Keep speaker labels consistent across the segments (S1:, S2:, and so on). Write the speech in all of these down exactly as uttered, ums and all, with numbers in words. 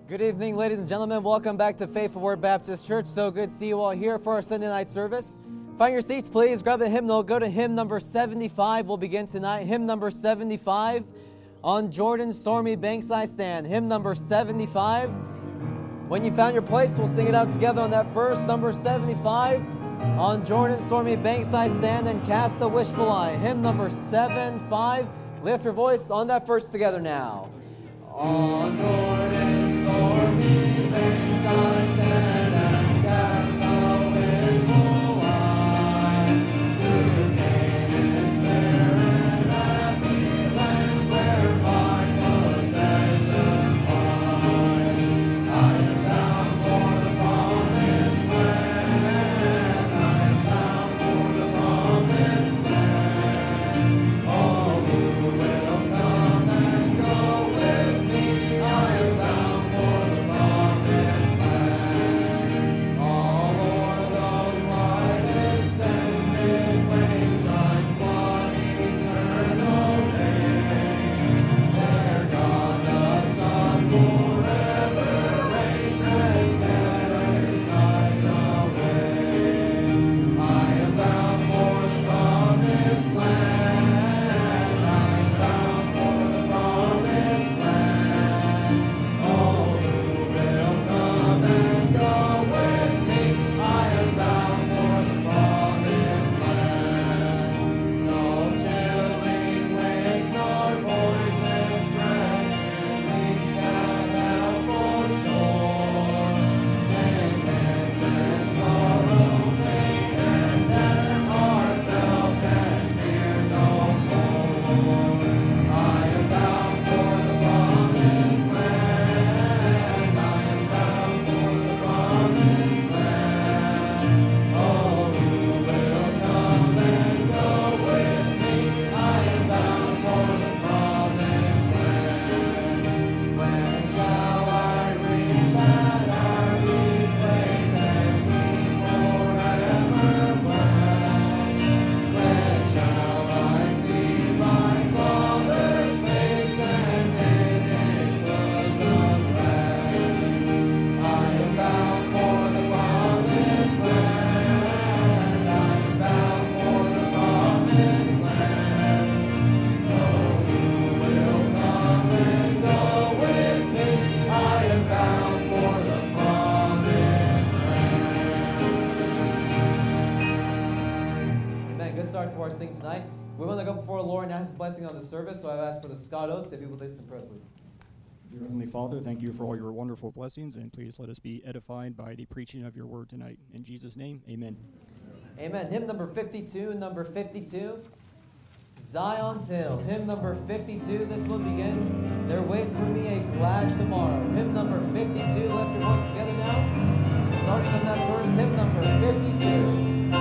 S1: Good evening, ladies and gentlemen. Welcome back to Faithful Word Baptist Church. So good to see you all here for our Sunday night service. Find your seats, please. Grab a hymnal. Go to hymn number seventy-five. We'll begin tonight. Hymn number seventy-five, On Jordan's Stormy Banks I Stand. Hymn number seventy-five. When you found your place, we'll sing it out together on that verse. Number seventy-five, On Jordan's Stormy Banks I Stand and Cast a Wishful Eye. Hymn number seventy-five. Lift your voice on that verse together now. On Jordan's stormy banks I stand and cast a wishful eye to Canaan's barren happy land where my possessions lie. I am bound for the promised land. I am bound for the promised land. Oh, who will come and go with me? I am bound for the promised land. All o'er those wide extended ways shines one eternal day. There God the Son forever reigns and scatters night away. I am bound for the promised land. I am bound for the promised land. Oh, who will come and go with me? I am bound for the promised land. No chilling waves nor poisonous rain reach that helpful shore. Sickness and sorrow, pain and death are felt and fear no more. I am bound for the promised land. I am bound for the promised land. Oh, who will come and go with me? I am bound for the promised land. When shall I reach that happy place and be forever blessed? When shall I see my Father's face and in His bosom rest? I am bound for the promised land. I am bound for the promised land. Oh, who will come and go with me? I am bound for the promised land. Amen. Good start to our sing tonight. We want to go before the Lord and ask His blessing on the service, so I've asked for the Scott Oates. If you will take some prayer, please.
S2: Dear Heavenly Father, thank you for all your wonderful blessings, and please let us be edified by the preaching of your word tonight. In Jesus' name, amen.
S1: Amen. Hymn number fifty-two, number fifty-two, Zion's Hill. Hymn number fifty-two, this one begins, There waits for me a glad tomorrow. Hymn number fifty-two, lift your voice together now. Starting on that verse, hymn number fifty-two.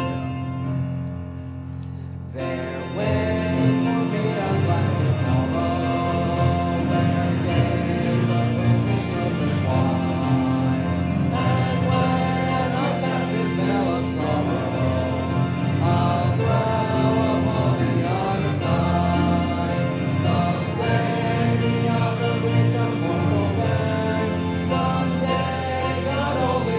S1: There waits for me a glad tomorrow, where gates of glistening open wide. And when I pass this vale of sorrow, I'll dwell upon the other side. Someday beyond the reach of mortal man, someday God only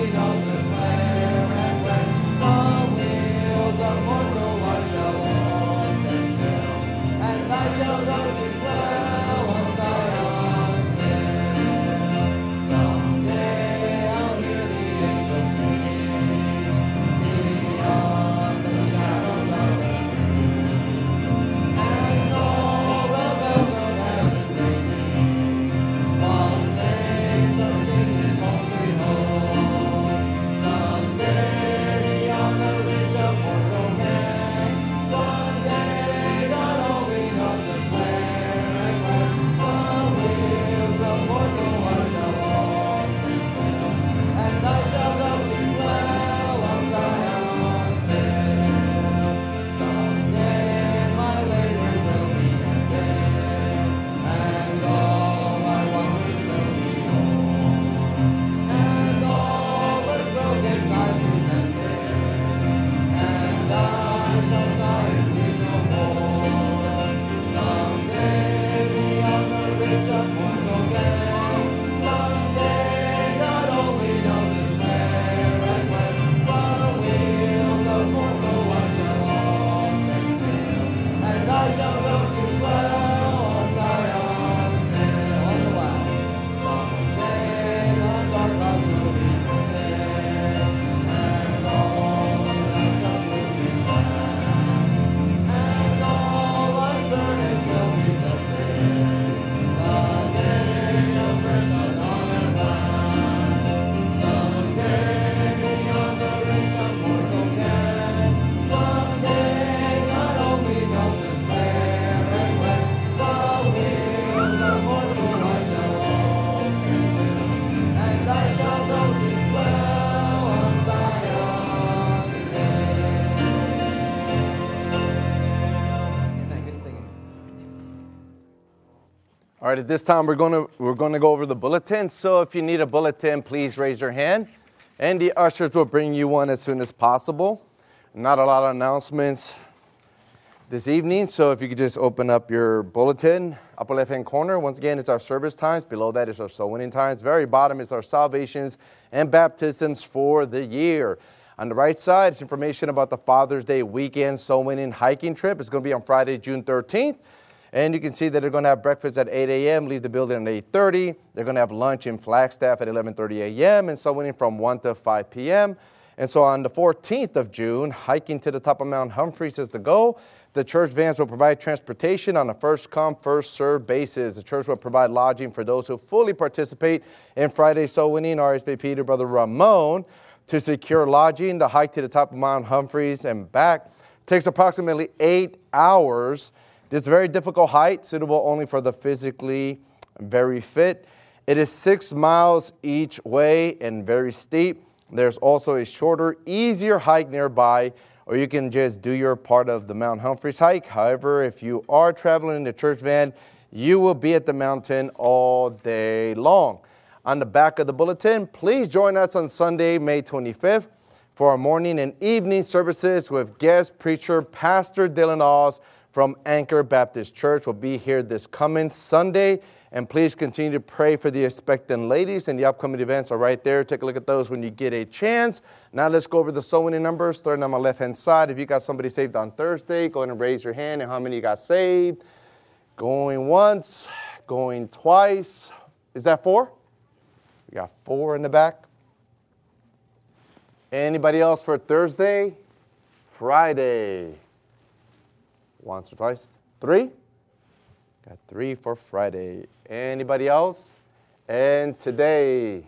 S3: All right, at this time, we're going to we're going to go over the bulletin. So if you need a bulletin, please raise your hand, and the ushers will bring you one as soon as possible. Not a lot of announcements this evening, so if you could just open up your bulletin, upper left-hand corner. Once again, it's our service times. Below that is our soul winning times. Very bottom is our salvations and baptisms for the year. On the right side, it's information about the Father's Day weekend soul winning hiking trip. It's going to be on Friday, June thirteenth. And you can see that they're going to have breakfast at eight a.m., leave the building at eight thirty. They're going to have lunch in Flagstaff at eleven thirty a.m. and soul winning from one to five p.m. And so on the fourteenth of June, hiking to the top of Mount Humphreys is the goal. The church vans will provide transportation on a first-come, first-served basis. The church will provide lodging for those who fully participate in Friday soul winning. R S V P to Brother Ramon to secure lodging. The hike to the top of Mount Humphreys and back takes approximately eight hours. This is a very difficult hike, suitable only for the physically very fit. It is six miles each way and very steep. There's also a shorter, easier hike nearby, or you can just do your part of the Mount Humphreys hike. However, if you are traveling in the church van, you will be at the mountain all day long. On the back of the bulletin, please join us on Sunday, May twenty-fifth, for our morning and evening services with guest preacher Pastor Dylan Oz from Anchor Baptist Church. Will be here this coming Sunday. And please continue to pray for the expectant ladies, and the upcoming events are right there. Take a look at those when you get a chance. Now let's go over the soul winning numbers, starting on my left-hand side. If you got somebody saved on Thursday, go ahead and raise your hand and how many you got saved. Going once, going twice. Is that four? We got four in the back. Anybody else for Thursday? Friday. Once or twice? Three? Got three for Friday. Anybody else? And today,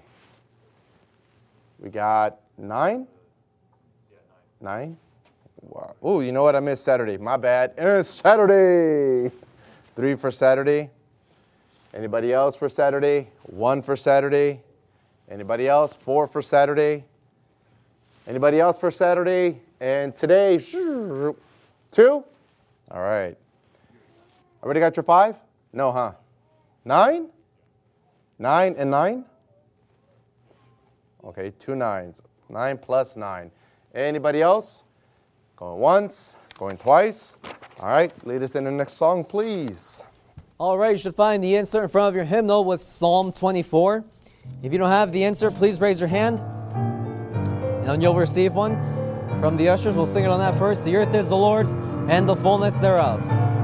S3: we got nine? Yeah, nine. Nine? Wow. Oh, you know what? I missed Saturday. My bad. It's Saturday. Three for Saturday. Anybody else for Saturday? One for Saturday. Anybody else? Four for Saturday. Anybody else for Saturday? And today, two? All right. Already got your five? No, huh? Nine? Nine and nine? Okay, two nines. Nine plus nine. Anybody else? Going once, going twice. All right, lead us in the next song, please.
S1: All right, you should find the insert in front of your hymnal with Psalm twenty-four. If you don't have the insert, please raise your hand, and you'll receive one from the ushers. We'll sing it on that first. The earth is the Lord's, and the fullness thereof.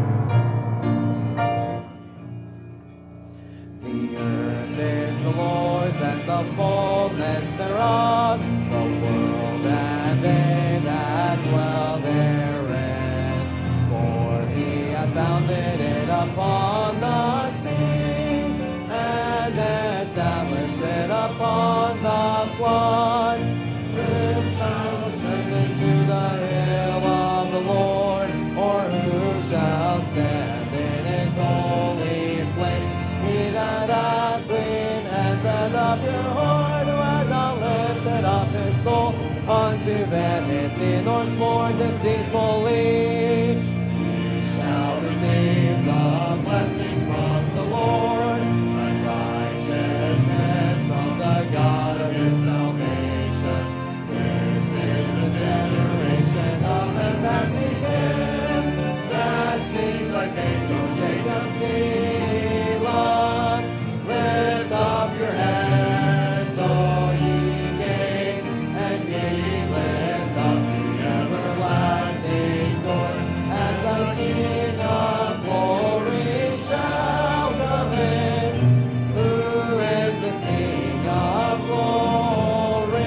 S1: The earth is the Lord's, and the fullness thereof, the world and they that dwell therein. For he hath founded it upon the seas, and established it upon the floods. Who shall ascend into the hill of the Lord, or who shall stand in his holy place? He that hath clean hands and a pure heart, who hath not lifted up his soul unto vanity, nor sworn deceitfully, he shall receive the blessing from the Lord, and righteousness from the God of his salvation. This is the generation of them that seek him, that seek thy face, O Jacob, Selah. Lift up your heads, O ye gates, and ye lift up the everlasting doors, and the King of glory shall come in. Who is this King of glory?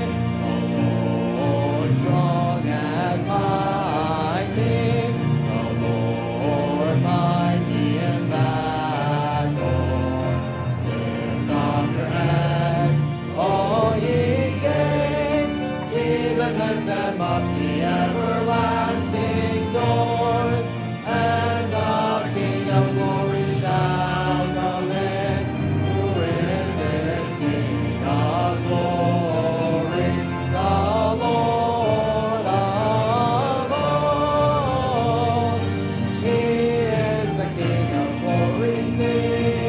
S1: The Lord strong and mighty, the Lord mighty in battle. Lift up your heads, all ye gates, even lift them up the everlasting doors, and the King of glory shall come in. Who is this King of glory? The Lord of hosts. He is the King of glory. Sing.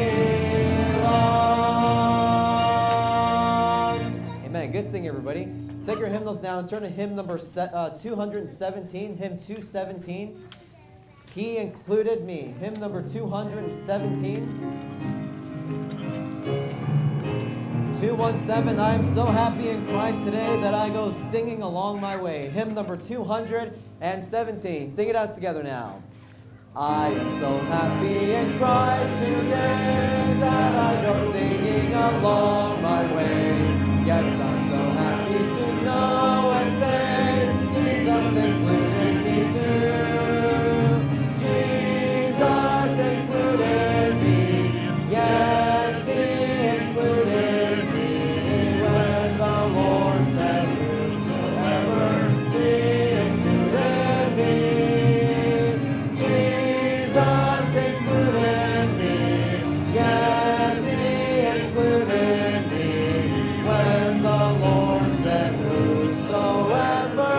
S1: singing, everybody. Take your hymnals now and turn to hymn number se- uh, two hundred seventeen, hymn two seventeen. He included me. Hymn number two hundred seventeen. two one seven, I am so happy in Christ today that I go singing along my way. Hymn number two hundred seventeen. Sing it out together now. I am so happy in Christ today that I go singing along my way. Yes, I'm so happy to know and say Jesus included me too. Jesus included me. Yes, He included me when the Lord said whosoever He included me. Jesus included me. Yes, He included me when the Lord said whosoever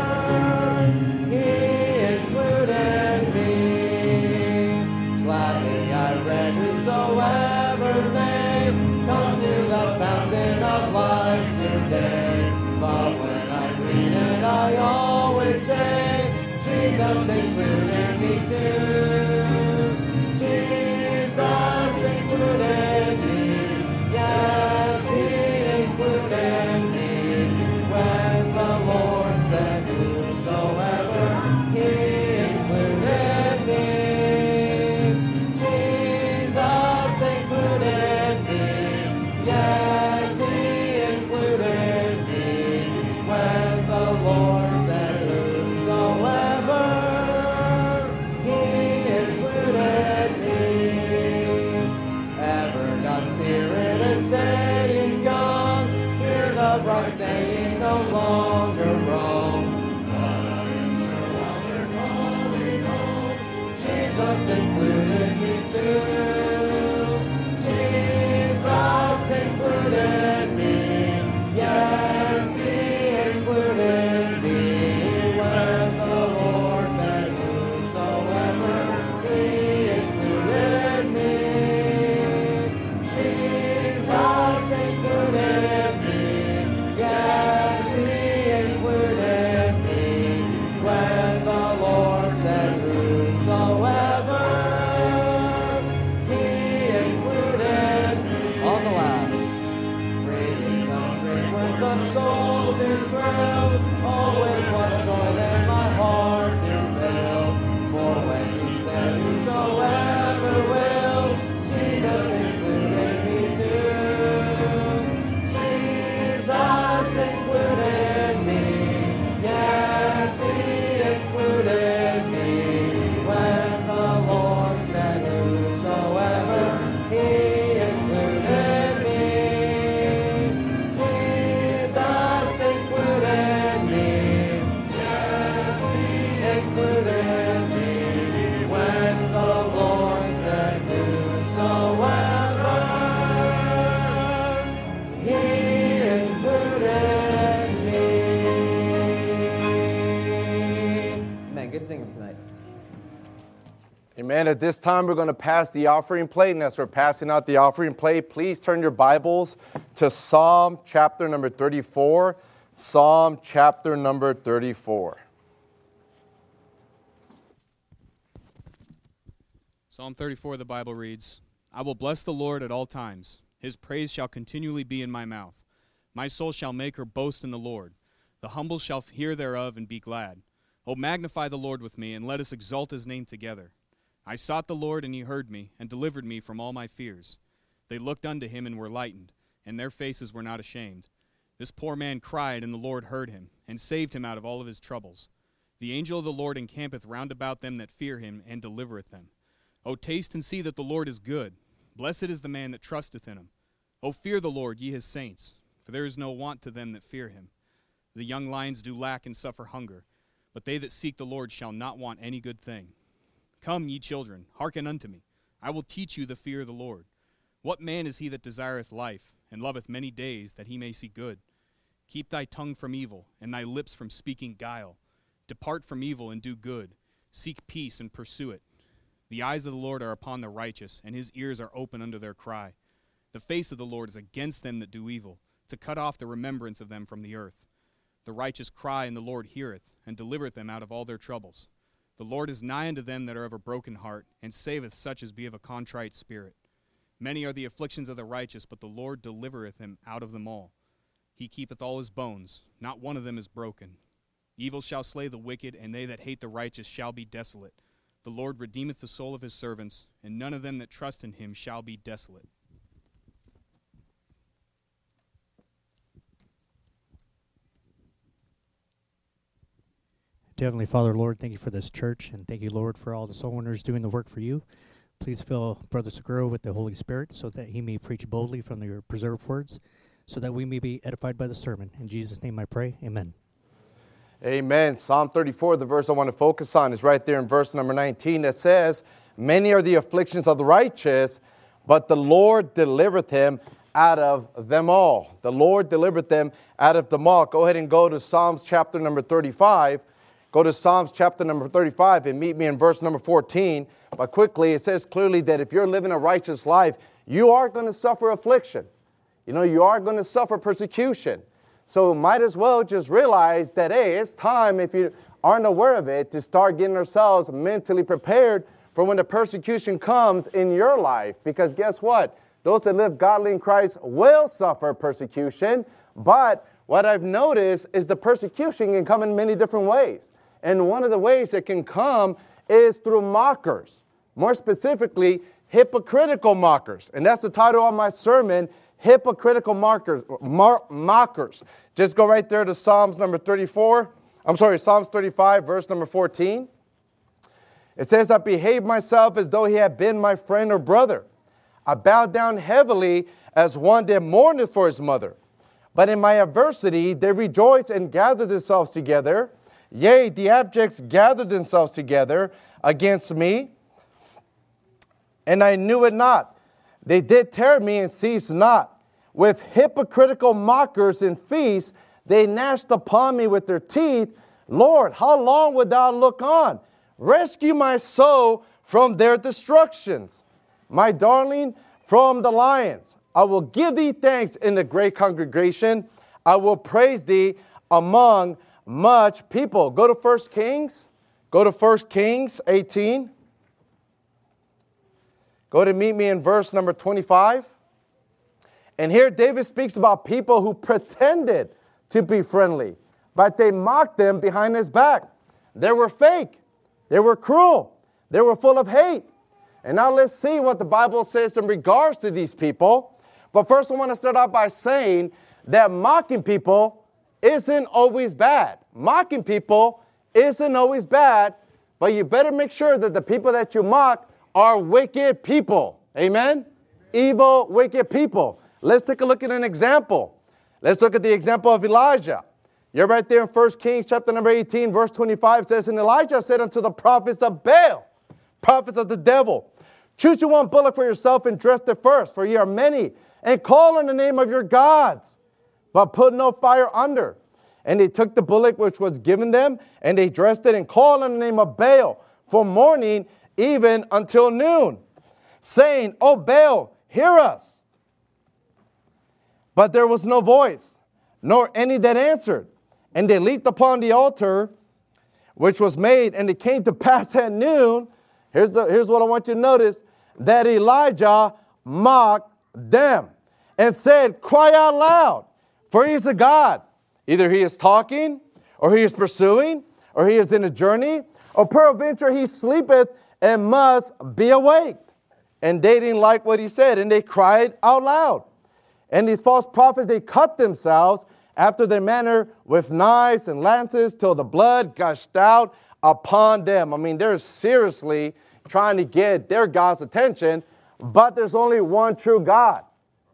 S1: He included me. Gladly I read whosoever may come to the fountain of life today. But when I read it, I always say, Jesus included me too. Jesus included me. Yes, He included me when the Lord said whosoever He included me. Jesus included me. Yes, He included me when the Lord said whosoever He included me. Ever God's Spirit is saying, come, hear the bride saying, no longer roam. Jesus included me too. Jesus included me. Yes, He included me when the Lord said whosoever He included me. Jesus included me. Yes, He included me when the Lord said whosoever He included. On the last. Freely come drink, where's the soul to thrill? Oh, with what joy then my heart do fill. For when He said whosoever will, Jesus included me too. Jesus included me. Yes, He included me when the Lord said whosoever He included me. Jesus included me. Yes, He included me when the Lord said whosoever He included me. Amen. Good singing tonight.
S3: Amen. At this time, we're going to pass the offering plate. And as we're passing out the offering plate, please turn your Bibles to Psalm chapter number thirty-four. Psalm chapter number thirty-four.
S4: Psalm thirty-four, the Bible reads, I will bless the Lord at all times. His praise shall continually be in my mouth. My soul shall make her boast in the Lord. The humble shall hear thereof and be glad. O magnify the Lord with me, and let us exalt His name together. I sought the Lord, and He heard me, and delivered me from all my fears. They looked unto Him, and were lightened, and their faces were not ashamed. This poor man cried, and the Lord heard him, and saved him out of all of his troubles. The angel of the Lord encampeth round about them that fear Him, and delivereth them. O taste and see that the Lord is good. Blessed is the man that trusteth in Him. O fear the Lord, ye His saints, for there is no want to them that fear Him. The young lions do lack and suffer hunger, but they that seek the Lord shall not want any good thing. Come, ye children, hearken unto me. I will teach you the fear of the Lord. What man is he that desireth life, and loveth many days, that he may see good? Keep thy tongue from evil, and thy lips from speaking guile. Depart from evil and do good. Seek peace and pursue it. The eyes of the Lord are upon the righteous, and His ears are open unto their cry. The face of the Lord is against them that do evil, to cut off the remembrance of them from the earth. The righteous cry, and the Lord heareth, and delivereth them out of all their troubles. The Lord is nigh unto them that are of a broken heart, and saveth such as be of a contrite spirit. Many are the afflictions of the righteous, but the Lord delivereth him out of them all. He keepeth all his bones, not one of them is broken. Evil shall slay the wicked, and they that hate the righteous shall be desolate. The Lord redeemeth the soul of his servants, and none of them that trust in him shall be desolate.
S5: Dear Heavenly Father, Lord, thank you for this church, and thank you, Lord, for all the soul winners doing the work for you. Please fill Brother Segura with the Holy Spirit so that he may preach boldly from your preserved words, so that we may be edified by the sermon. In Jesus' name I pray, amen.
S3: Amen. Psalm thirty-four, the verse I want to focus on, is right there in verse number nineteen. It says, many are the afflictions of the righteous, but the Lord delivereth him out of them all. The Lord delivereth them out of them all. Go ahead and go to Psalms chapter number thirty-five. Go to Psalms chapter number thirty-five and meet me in verse number fourteen. But quickly, it says clearly that if you're living a righteous life, you are going to suffer affliction. You know, you are going to suffer persecution. So might as well just realize that, hey, it's time, if you aren't aware of it, to start getting ourselves mentally prepared for when the persecution comes in your life. Because guess what? Those that live godly in Christ will suffer persecution. But what I've noticed is the persecution can come in many different ways. And one of the ways it can come is through mockers. More specifically, hypocritical mockers. And that's the title of my sermon, Hypocritical Mockers. Mar- mockers. Just go right there to Psalms number thirty-four. I'm sorry, Psalms thirty-five, verse number fourteen. It says, I behaved myself as though he had been my friend or brother. I bowed down heavily as one that mourneth for his mother. But in my adversity they rejoiced and gathered themselves together. Yea, the abjects gathered themselves together against me, and I knew it not. They did tear me and ceased not. With hypocritical mockers and feasts, they gnashed upon me with their teeth. Lord, how long wilt thou look on? Rescue my soul from their destructions, my darling from the lions. I will give thee thanks in the great congregation. I will praise thee among much people. Go to First Kings. Go to First Kings eighteen. Go to meet me in verse number twenty-five. And here David speaks about people who pretended to be friendly, but they mocked them behind his back. They were fake. They were cruel. They were full of hate. And now let's see what the Bible says in regards to these people. But first I want to start out by saying that mocking people isn't always bad. Mocking people isn't always bad, but you better make sure that the people that you mock are wicked people. Amen? Evil, wicked people. Let's take a look at an example. Let's look at the example of Elijah. You're right there in First Kings chapter number eighteen, verse twenty-five says, and Elijah said unto the prophets of Baal, prophets of the devil, choose you one bullock for yourself and dress it first, for ye are many, and call on the name of your gods, but put no fire under. And they took the bullock which was given them, and they dressed it and called on the name of Baal from morning even until noon, saying, O Baal, hear us. But there was no voice, nor any that answered. And they leaped upon the altar which was made, and it came to pass at noon. Here's, the, here's what I want you to notice, that Elijah mocked them and said, cry out loud, for he is a God. Either he is talking, or he is pursuing, or he is in a journey, or peradventure he sleepeth and must be awaked. And they didn't like what he said, and they cried out loud. And these false prophets, they cut themselves after their manner with knives and lances till the blood gushed out upon them. I mean, they're seriously trying to get their God's attention, but there's only one true God.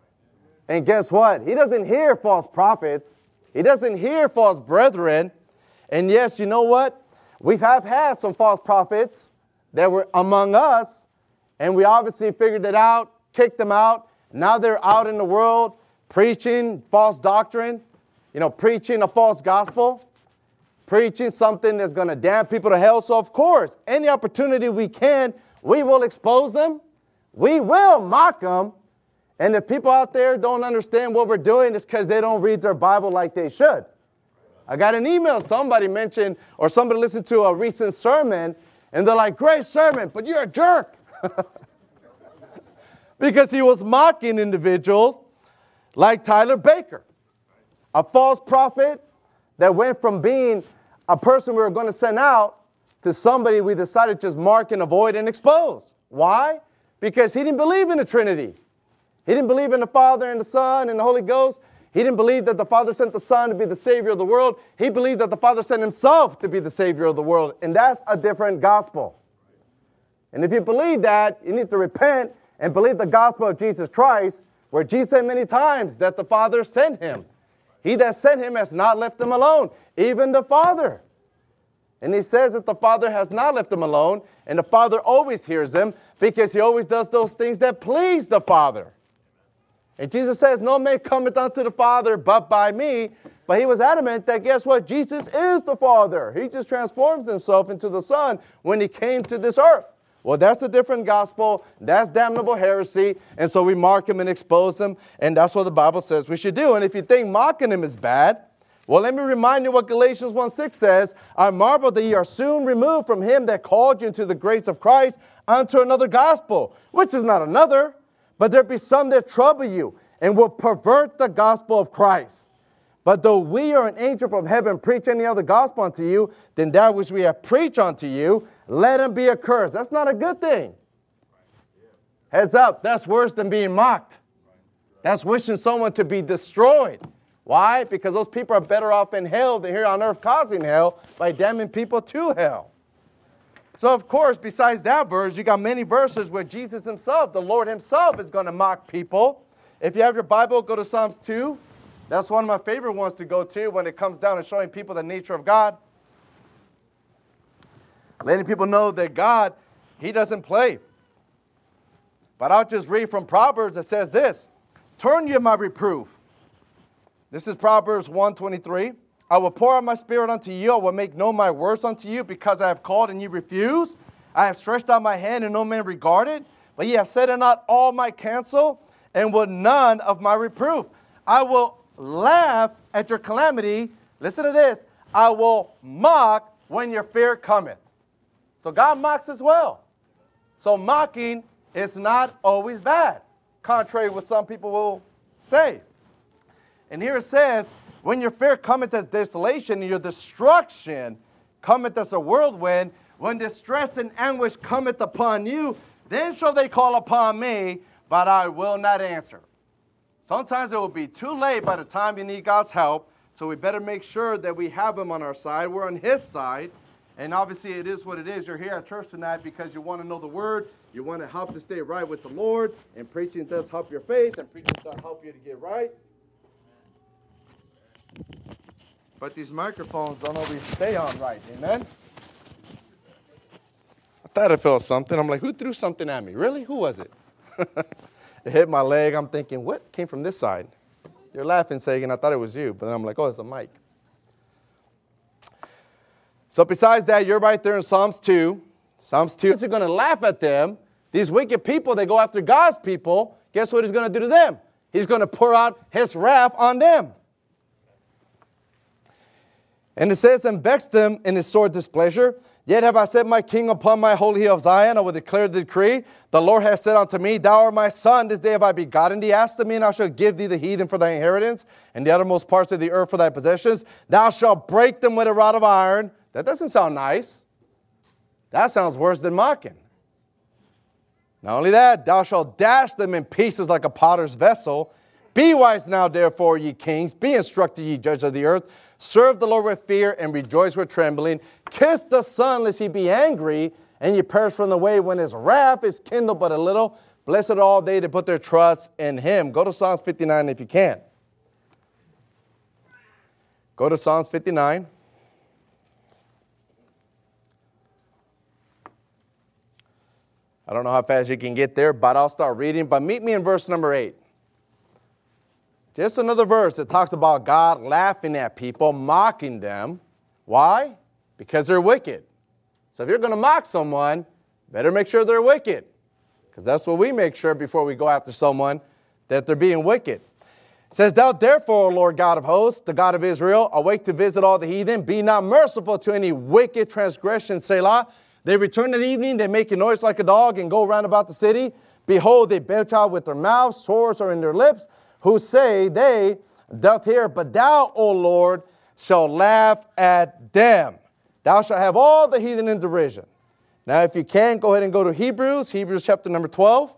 S3: And guess what? He doesn't hear false prophets. He doesn't hear false brethren. And yes, you know what? We have had some false prophets that were among us, and we obviously figured it out, kicked them out. Now they're out in the world preaching false doctrine, you know, preaching a false gospel, preaching something that's going to damn people to hell. So, of course, any opportunity we can, we will expose them. We will mock them. And if people out there don't understand what we're doing, it's because they don't read their Bible like they should. I got an email, somebody mentioned, or somebody listened to a recent sermon, and they're like, great sermon, but you're a jerk. Because he was mocking individuals like Tyler Baker, a false prophet that went from being a person we were going to send out to somebody we decided to just mark and avoid and expose. Why? Because he didn't believe in the Trinity. He didn't believe in the Father and the Son and the Holy Ghost. He didn't believe that the Father sent the Son to be the Savior of the world. He believed that the Father sent himself to be the Savior of the world. And that's a different gospel. And if you believe that, you need to repent and believe the gospel of Jesus Christ, where Jesus said many times that the Father sent him. He that sent him has not left him alone, even the Father. And he says that the Father has not left him alone, and the Father always hears him because he always does those things that please the Father. And Jesus says, no man cometh unto the Father but by me. But he was adamant that, guess what? Jesus is the Father. He just transforms himself into the Son when he came to this earth. Well, that's a different gospel. That's damnable heresy. And so we mark him and expose him. And that's what the Bible says we should do. And if you think mocking him is bad, well, let me remind you what Galatians one six says. I marvel that ye are soon removed from him that called you into the grace of Christ unto another gospel, which is not another. But there be some that trouble you and will pervert the gospel of Christ. But though we or an angel from heaven preach any other gospel unto you than that which we have preached unto you, let him be accursed. That's not a good thing. Heads up, that's worse than being mocked. That's wishing someone to be destroyed. Why? Because those people are better off in hell than here on earth causing hell by damning people to hell. So, of course, besides that verse, you got many verses where Jesus himself, the Lord himself, is going to mock people. If you have your Bible, go to Psalms two. That's one of my favorite ones to go to when it comes down to showing people the nature of God. Letting people know that God, he doesn't play. But I'll just read from Proverbs that says this. Turn ye my reproof. This is Proverbs one twenty-three. I will pour out my spirit unto you. I will make known my words unto you, because I have called and ye refuse. I have stretched out my hand and no man regarded. But ye have set at not all my counsel, and will none of my reproof. I will laugh at your calamity. Listen to this. I will mock when your fear cometh. So God mocks as well. So mocking is not always bad, contrary to what some people will say. And here it says, when your fear cometh as desolation, and your destruction cometh as a whirlwind, when distress and anguish cometh upon you, then shall they call upon me, but I will not answer. Sometimes it will be too late by the time you need God's help, so we better make sure that we have him on our side. We're on his side. And obviously it is what it is. You're here at church tonight because you want to know the word. You want to help to stay right with the Lord. And preaching does help your faith. And preaching does help you to get right. But these microphones don't always stay on right. Amen? I thought I felt something. I'm like, who threw something at me? Really? Who was it? It hit my leg. I'm thinking, what came from this side? You're laughing, Sagan. I thought it was you. But then I'm like, oh, it's a mic. So besides that, you're right there in Psalms two. Psalms two is going to laugh at them. These wicked people, they go after God's people. Guess what he's going to do to them? He's going to pour out his wrath on them. And it says, and vex them in his sore displeasure. Yet have I set my king upon my holy hill of Zion. I will declare the decree. The Lord has said unto me, thou art my son. This day have I begotten thee. Ask of me, and I shall give thee the heathen for thy inheritance, and the uttermost parts of the earth for thy possessions. Thou shalt break them with a rod of iron. That doesn't sound nice. That sounds worse than mocking. Not only that, thou shalt dash them in pieces like a potter's vessel. Be wise now, therefore, ye kings. Be instructed, ye judges of the earth. Serve the Lord with fear and rejoice with trembling. Kiss the Son, lest he be angry, and ye perish from the way when his wrath is kindled but a little. Blessed are all they that put their trust in him. Go to Psalms fifty-nine if you can. Go to Psalms fifty-nine. I don't know how fast you can get there, but I'll start reading. But meet me in verse number eight. Just another verse that talks about God laughing at people, mocking them. Why? Because they're wicked. So if you're going to mock someone, better make sure they're wicked. Because that's what we make sure before we go after someone, that they're being wicked. It says, thou therefore, O Lord God of hosts, the God of Israel, awake to visit all the heathen. Be not merciful to any wicked transgression, Selah. They return at evening, they make a noise like a dog and go round about the city. Behold, they belch out with their mouths, swords are in their lips, who say they doth hear. But thou, O Lord, shalt laugh at them. Thou shalt have all the heathen in derision. Now, if you can, go ahead and go to Hebrews, Hebrews chapter number twelve.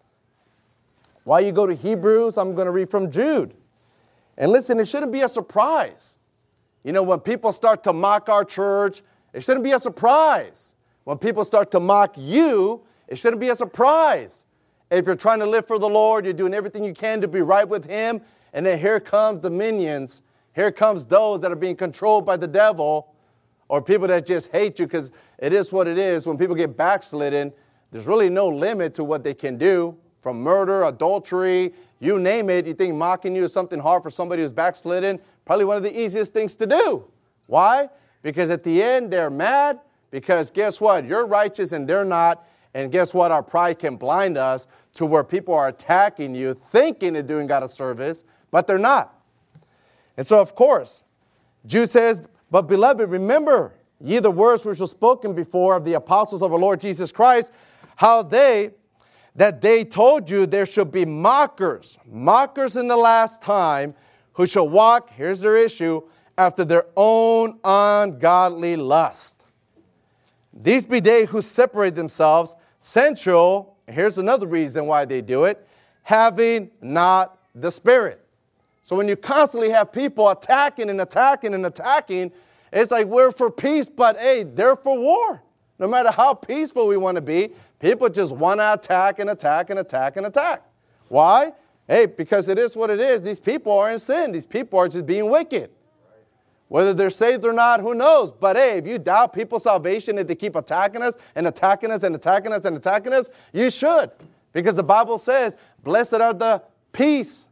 S3: While you go to Hebrews, I'm going to read from Jude. And listen, it shouldn't be a surprise. You know, when people start to mock our church, it shouldn't be a surprise. When people start to mock you, it shouldn't be a surprise. If you're trying to live for the Lord, you're doing everything you can to be right with Him, and then here comes the minions, here comes those that are being controlled by the devil, or people that just hate you, because it is what it is. When people get backslidden, there's really no limit to what they can do. From murder, adultery, you name it. You think mocking you is something hard for somebody who's backslidden? Probably one of the easiest things to do. Why? Because at the end, they're mad. Because guess what? You're righteous and they're not. And guess what? Our pride can blind us to where people are attacking you, thinking they're doing God a service, but they're not. And so, of course, Jude says, but beloved, remember ye the words which were spoken before of the apostles of our Lord Jesus Christ, how they... that they told you there should be mockers, mockers in the last time, who shall walk, here's their issue, after their own ungodly lust. These be they who separate themselves, sensual, and here's another reason why they do it, having not the Spirit. So when you constantly have people attacking and attacking and attacking, it's like we're for peace, but hey, they're for war. No matter how peaceful we want to be, people just want to attack and attack and attack and attack. Why? Hey, because it is what it is. These people are in sin. These people are just being wicked. Whether they're saved or not, who knows? But hey, if you doubt people's salvation, if they keep attacking us and attacking us and attacking us and attacking us, you should. Because the Bible says, blessed are the peace,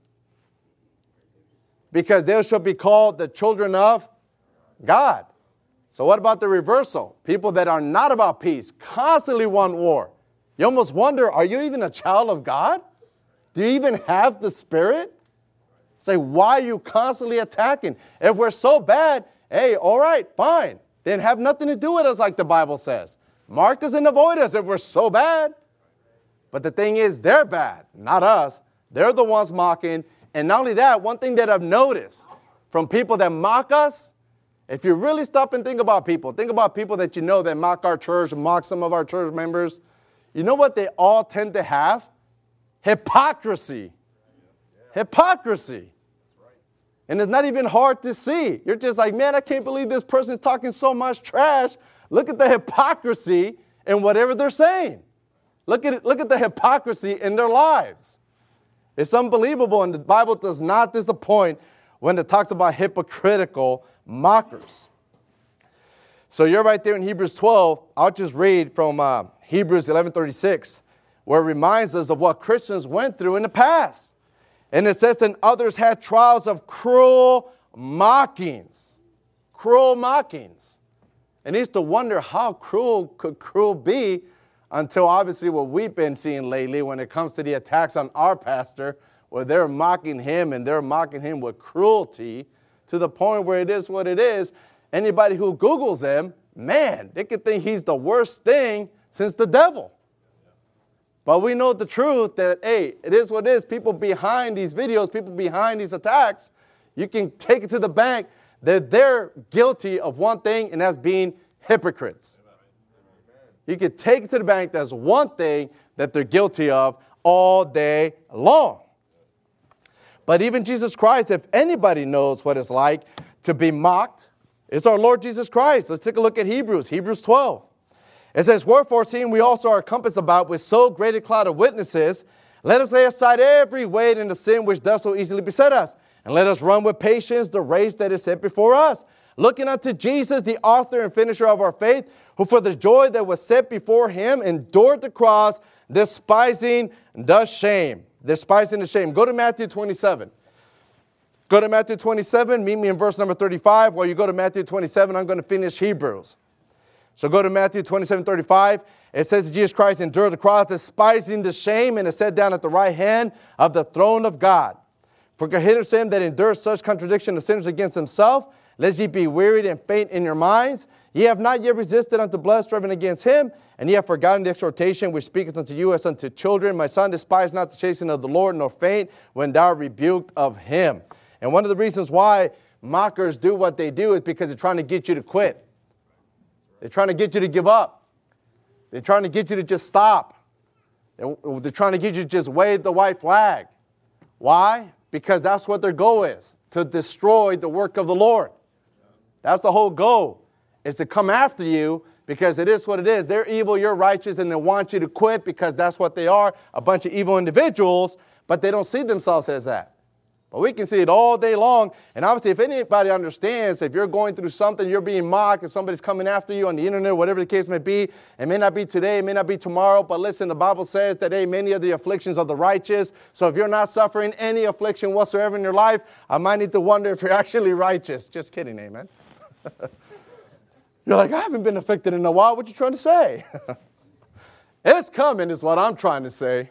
S3: because they shall be called the children of God. So what about the reversal? People that are not about peace, constantly want war. You almost wonder, are you even a child of God? Do you even have the Spirit? Say, why are you constantly attacking? If we're so bad, hey, all right, fine. Then have nothing to do with us like the Bible says. Mark us and avoid us if we're so bad. But the thing is, they're bad, not us. They're the ones mocking. And not only that, one thing that I've noticed from people that mock us, if you really stop and think about people, think about people that you know that mock our church, mock some of our church members, you know what they all tend to have? Hypocrisy. Hypocrisy. And it's not even hard to see. You're just like, man, I can't believe this person's talking so much trash. Look at the hypocrisy in whatever they're saying. Look at it, look at the hypocrisy in their lives. It's unbelievable, and the Bible does not disappoint when it talks about hypocritical mockers. So you're right there in Hebrews twelve. I'll just read from uh, Hebrews eleven thirty-six, where it reminds us of what Christians went through in the past. And it says, and others had trials of cruel mockings. Cruel mockings. And he used to wonder, how cruel could cruel be, until obviously what we've been seeing lately when it comes to the attacks on our pastor, where they're mocking him and they're mocking him with cruelty to the point where it is what it is. Anybody who Googles him, man, they could think he's the worst thing since the devil. But we know the truth that, hey, it is what it is. People behind these videos, people behind these attacks, you can take it to the bank that they're guilty of one thing, and that's being hypocrites. You can take it to the bank, that's one thing that they're guilty of all day long. But even Jesus Christ, if anybody knows what it's like to be mocked, it's our Lord Jesus Christ. Let's take a look at Hebrews, Hebrews twelve. It says, wherefore, seeing we also are compassed about with so great a cloud of witnesses, let us lay aside every weight and the sin which does so easily beset us, and let us run with patience the race that is set before us, looking unto Jesus, the author and finisher of our faith, who for the joy that was set before him endured the cross, despising the shame. Despising the shame. Go to Matthew twenty-seven. Go to Matthew twenty-seven. Meet me in verse number thirty-five. While you go to Matthew twenty-seven, I'm going to finish Hebrews. So go to Matthew twenty-seven thirty-five. It says that Jesus Christ endured the cross, despising the shame, and is set down at the right hand of the throne of God. For consider him that endures such contradiction of sinners against himself, lest ye be wearied and faint in your minds. Ye have not yet resisted unto blood, striving against him, and ye have forgotten the exhortation which speaketh unto you as unto children. My son, despise not the chastening of the Lord, nor faint when thou art rebuked of him. And one of the reasons why mockers do what they do is because they're trying to get you to quit. They're trying to get you to give up. They're trying to get you to just stop. They're trying to get you to just wave the white flag. Why? Because that's what their goal is, to destroy the work of the Lord. That's the whole goal, is to come after you because it is what it is. They're evil, you're righteous, and they want you to quit because that's what they are, a bunch of evil individuals, but they don't see themselves as that. But we can see it all day long. And obviously, if anybody understands, if you're going through something, you're being mocked, and somebody's coming after you on the internet, whatever the case may be, it may not be today, it may not be tomorrow, but listen, the Bible says that, hey, many are the afflictions of the righteous. So if you're not suffering any affliction whatsoever in your life, I might need to wonder if you're actually righteous. Just kidding, amen. You're like, I haven't been afflicted in a while. What you trying to say? It's coming is what I'm trying to say.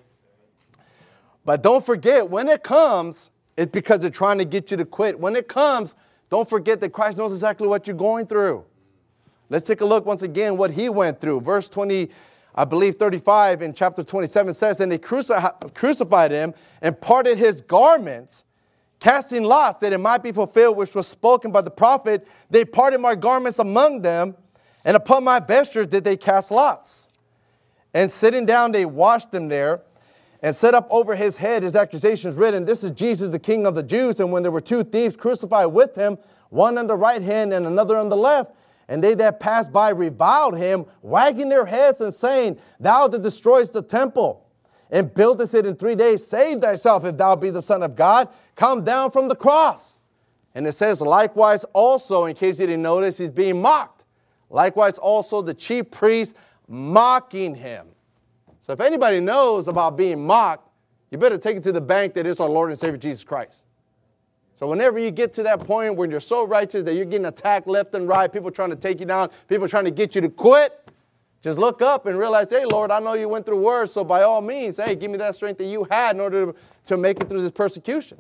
S3: But don't forget, when it comes, it's because they're trying to get you to quit. When it comes, don't forget that Christ knows exactly what you're going through. Let's take a look once again what he went through. Verse twenty, I believe thirty-five in chapter twenty-seven says, and they cruci- crucified him and parted his garments, casting lots that it might be fulfilled, which was spoken by the prophet. They parted my garments among them, and upon my vestures did they cast lots. And sitting down, they washed them there, and set up over his head his accusations written, this is Jesus, the King of the Jews. And when there were two thieves crucified with him, one on the right hand and another on the left, and they that passed by reviled him, wagging their heads and saying, thou that destroyest the temple and buildest it in three days, save thyself if thou be the Son of God, come down from the cross. And it says, likewise also, in case you didn't notice, he's being mocked. Likewise also the chief priests mocking him. So if anybody knows about being mocked, you better take it to the bank that is our Lord and Savior Jesus Christ. So whenever you get to that point where you're so righteous that you're getting attacked left and right, people trying to take you down, people trying to get you to quit, just look up and realize, hey, Lord, I know you went through worse, so by all means, hey, give me that strength that you had in order to, to make it through this persecution.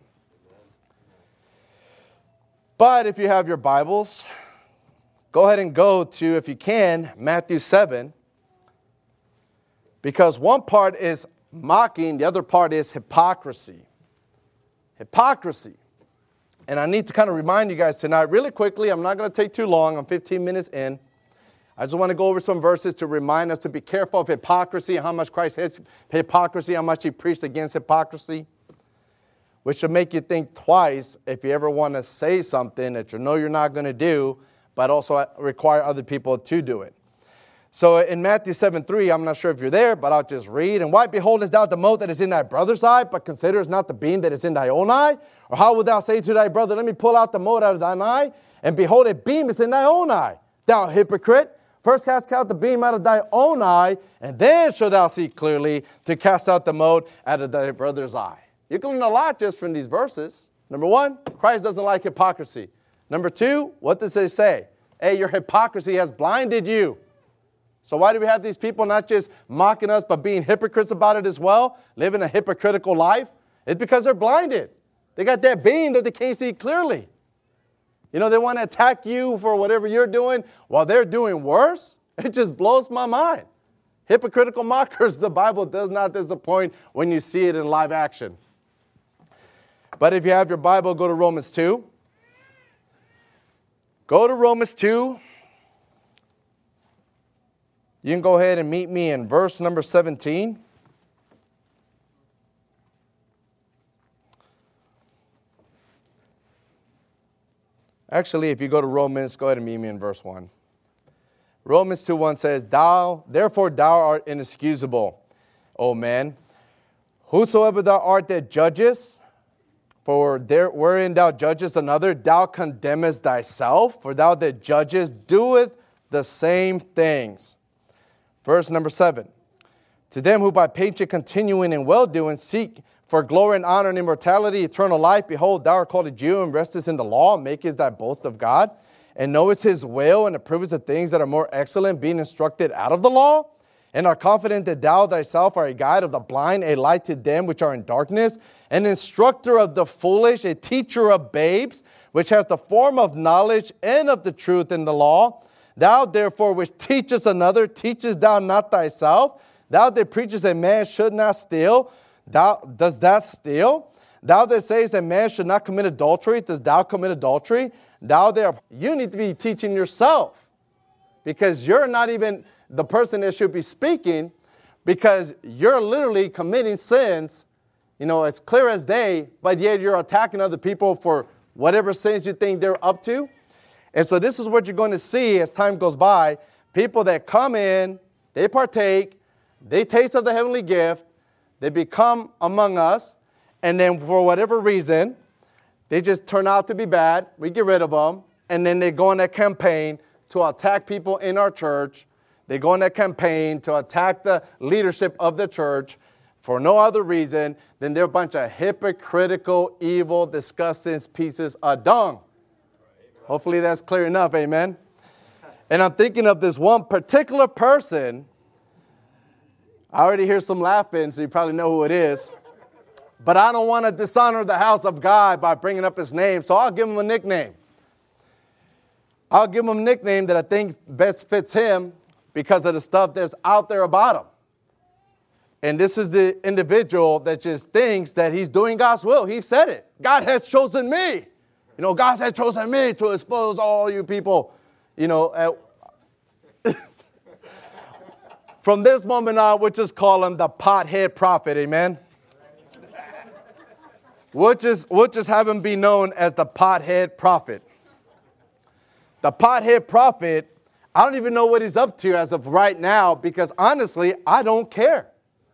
S3: But if you have your Bibles, go ahead and go to, if you can, Matthew seven. Because one part is mocking, the other part is hypocrisy. Hypocrisy. And I need to kind of remind you guys tonight, really quickly, I'm not going to take too long, I'm fifteen minutes in. I just want to go over some verses to remind us to be careful of hypocrisy, how much Christ hates hypocrisy, how much he preached against hypocrisy. Which should make you think twice if you ever want to say something that you know you're not going to do, but also require other people to do it. So in Matthew seven three, I'm not sure if you're there, but I'll just read. And why beholdest thou the mote that is in thy brother's eye, but considerest not the beam that is in thy own eye? Or how wilt thou say to thy brother, let me pull out the mote out of thine eye, and behold, a beam is in thy own eye? Thou hypocrite, first cast out the beam out of thy own eye, and then shalt thou see clearly to cast out the mote out of thy brother's eye. You can learn a lot just from these verses. Number one, Christ doesn't like hypocrisy. Number two, what does it say? Hey, your hypocrisy has blinded you. So why do we have these people not just mocking us, but being hypocrites about it as well, living a hypocritical life? It's because they're blinded. They got that beam that they can't see clearly. You know, they want to attack you for whatever you're doing while they're doing worse. It just blows my mind. Hypocritical mockers, the Bible does not disappoint when you see it in live action. But if you have your Bible, go to Romans two. Go to Romans two. You can go ahead and meet me in verse number seventeen. Actually, if you go to Romans, go ahead and meet me in verse one. Romans two one says, Thou, therefore thou art inexcusable, O man, whosoever thou art that judgest, for there wherein thou judgest another, thou condemnest thyself, for thou that judgest doeth the same things. Verse number seven. To them who by patient continuing in well-doing seek for glory and honor and immortality, eternal life, behold, thou art called a Jew and restest in the law, and makest thy boast of God. and knowest his will, and approvest the things that are more excellent, being instructed out of the law, and are confident that thou thyself art a guide of the blind, a light to them which are in darkness, an instructor of the foolish, a teacher of babes, which has the form of knowledge and of the truth in the law. Thou therefore which teachest another, teachest thou not thyself? Thou that preachest a man should not steal, thou does that steal? Thou that sayest a man should not commit adultery, does thou commit adultery? Thou there, you need to be teaching yourself, because you're not even the person that should be speaking, because you're literally committing sins, you know, as clear as day, but yet you're attacking other people for whatever sins you think they're up to. And so this is what you're going to see as time goes by. People that come in, they partake, they taste of the heavenly gift, they become among us, and then for whatever reason, they just turn out to be bad. We get rid of them, and then they go on that campaign to attack people in our church. They go on that campaign to attack the leadership of the church for no other reason than they're a bunch of hypocritical, evil, disgusting pieces of dung. Hopefully that's clear enough, amen? And I'm thinking of this one particular person. I already hear some laughing, so you probably know who it is. But I don't want to dishonor the house of God by bringing up his name, so I'll give him a nickname. I'll give him a nickname that I think best fits him because of the stuff that's out there about him. And this is the individual that just thinks that he's doing God's will. He said it. God has chosen me. You know, God has chosen me to expose all you people. You know, uh, from this moment on, we'll just call him the pothead prophet. Amen. We'll just, we'll just have him be known as the pothead prophet. The pothead prophet, I don't even know what he's up to as of right now, because honestly, I don't care.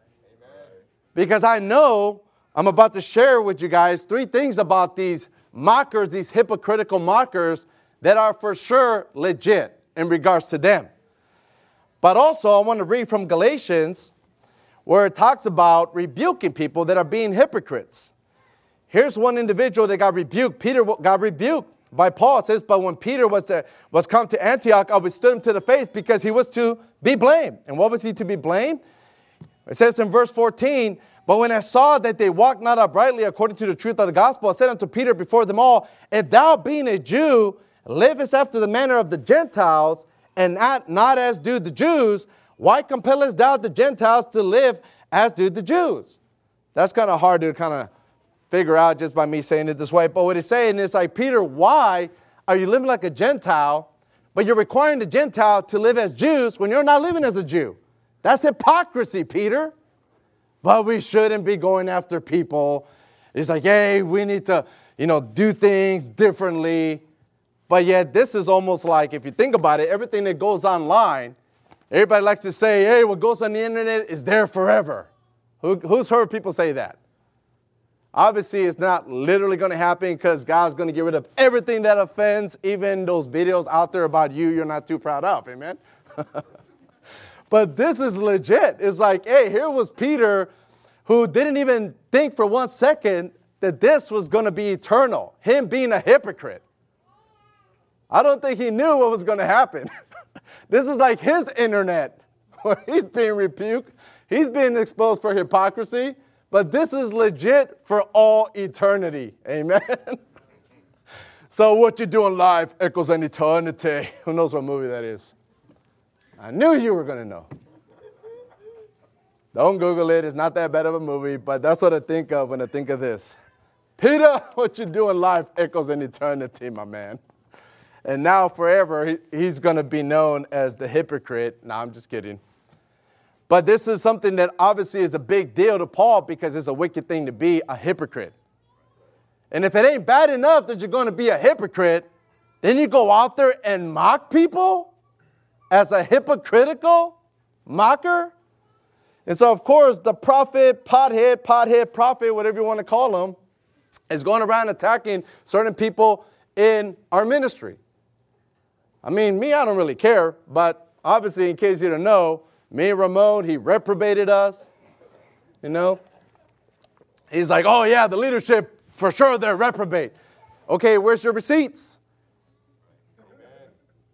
S3: Because I know I'm about to share with you guys three things about these mockers, these hypocritical mockers that are for sure legit in regards to them. But also I want to read from Galatians where it talks about rebuking people that are being hypocrites. Here's one individual that got rebuked. Peter got rebuked by Paul. It says, but when Peter was, to, was come to Antioch, I withstood him to the face because he was to be blamed. And what was he to be blamed? It says in verse fourteen, but when I saw that they walked not uprightly according to the truth of the gospel, I said unto Peter before them all, if thou being a Jew livest after the manner of the Gentiles, and not, not as do the Jews, why compellest thou the Gentiles to live as do the Jews? That's kind of hard to kind of figure out just by me saying it this way. But what he's saying is like, Peter, why are you living like a Gentile, but you're requiring the Gentile to live as Jews when you're not living as a Jew? That's hypocrisy, Peter. But we shouldn't be going after people. It's like, hey, we need to, you know, do things differently. But yet this is almost like, if you think about it, everything that goes online, everybody likes to say, hey, what goes on the internet is there forever. Who, who's heard people say that? Obviously, it's not literally going to happen because God's going to get rid of everything that offends, even those videos out there about you you're not too proud of. Amen? But this is legit. It's like, hey, here was Peter who didn't even think for one second that this was going to be eternal, him being a hypocrite. I don't think he knew what was going to happen. This is like his internet where he's being rebuked. He's being exposed for hypocrisy. But this is legit for all eternity. Amen? So what you do in life echoes in eternity. Who knows what movie that is? I knew you were going to know. Don't Google it. It's not that bad of a movie, but that's what I think of when I think of this. Peter, what you do in life echoes in eternity, my man. And now forever, he, he's going to be known as the hypocrite. No, I'm just kidding. But this is something that obviously is a big deal to Paul because it's a wicked thing to be a hypocrite. And if it ain't bad enough that you're going to be a hypocrite, then you go out there and mock people as a hypocritical mocker. And so, of course, the prophet, pothead, pothead prophet, whatever you want to call him, is going around attacking certain people in our ministry. I mean, me, I don't really care, but obviously, in case you don't know, me and Ramon, he reprobated us, you know. He's like, oh, yeah, the leadership, for sure, they're reprobate. Okay, where's your receipts?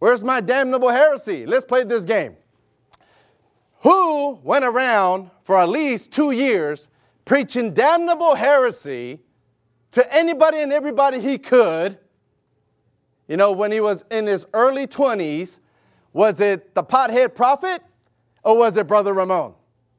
S3: Where's my damnable heresy? Let's play this game. Who went around for at least two years preaching damnable heresy to anybody and everybody he could? You know, when he was in his early twenties, was it the pothead prophet or was it Brother Ramon?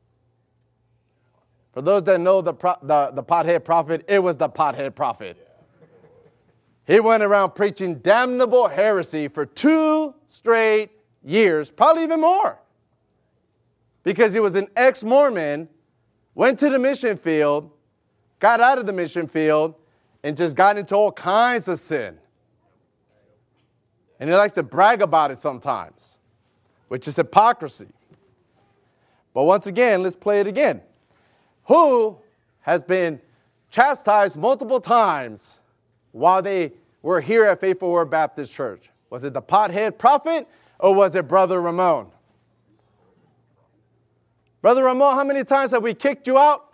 S3: For those that know the, pro- the, the pothead prophet, it was the pothead prophet. He went around preaching damnable heresy for two straight years, probably even more. Because he was an ex-Mormon, went to the mission field, got out of the mission field, and just got into all kinds of sin. And he likes to brag about it sometimes, which is hypocrisy. But once again, let's play it again. Who has been chastised multiple times while they were here at Faithful Word Baptist Church? Was it the pothead prophet or was it Brother Ramon? Brother Ramon, how many times have we kicked you out?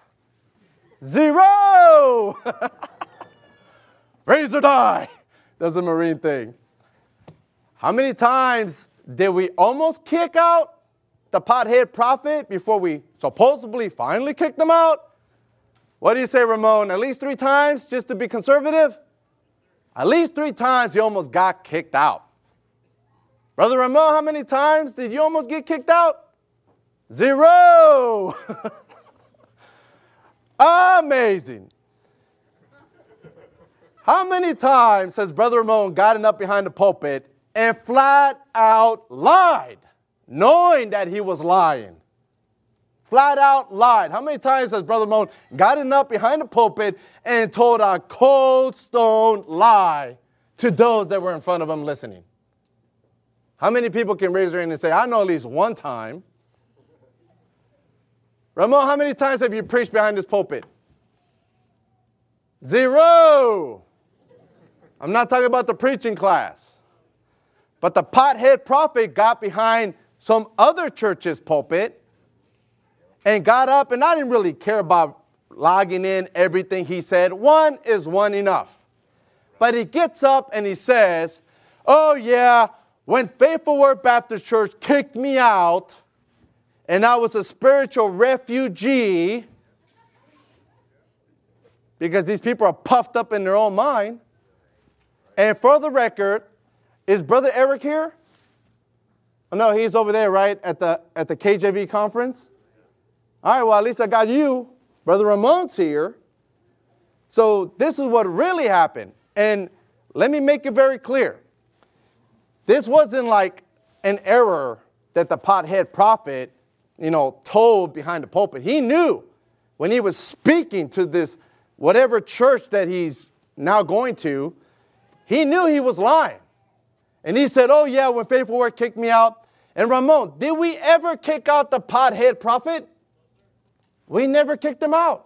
S3: Zero! Raise or die. That's a Marine thing. How many times did we almost kick out the pothead prophet before we supposedly finally kicked them out? What do you say, Ramon? At least three times, just to be conservative? At least three times you almost got kicked out. Brother Ramon, how many times did you almost get kicked out? Zero! Amazing. How many times has Brother Ramon gotten up behind the pulpit and flat out lied, knowing that he was lying? Flat out lied. How many times has Brother Ramon gotten up behind the pulpit and told a cold stone lie to those that were in front of him listening? How many people can raise their hand and say, I know at least one time? Ramon, how many times have you preached behind this pulpit? Zero. I'm not talking about the preaching class. But the pothead prophet got behind some other church's pulpit and got up, and I didn't really care about logging in everything he said. One is one enough. But he gets up and he says, oh yeah, when Faithful Word Baptist Church kicked me out, and I was a spiritual refugee, because these people are puffed up in their own mind. And for the record, is Brother Eric here? Oh, no, he's over there, right, at the at the K J V conference? All right, well, at least I got you. Brother Ramon's here. So this is what really happened. And let me make it very clear. This wasn't like an error that the pothead prophet, you know, told behind the pulpit. He knew when he was speaking to this whatever church that he's now going to, he knew he was lying. And he said, oh yeah, when Faithful Word kicked me out. And Ramon, did we ever kick out the pothead prophet? We never kicked him out.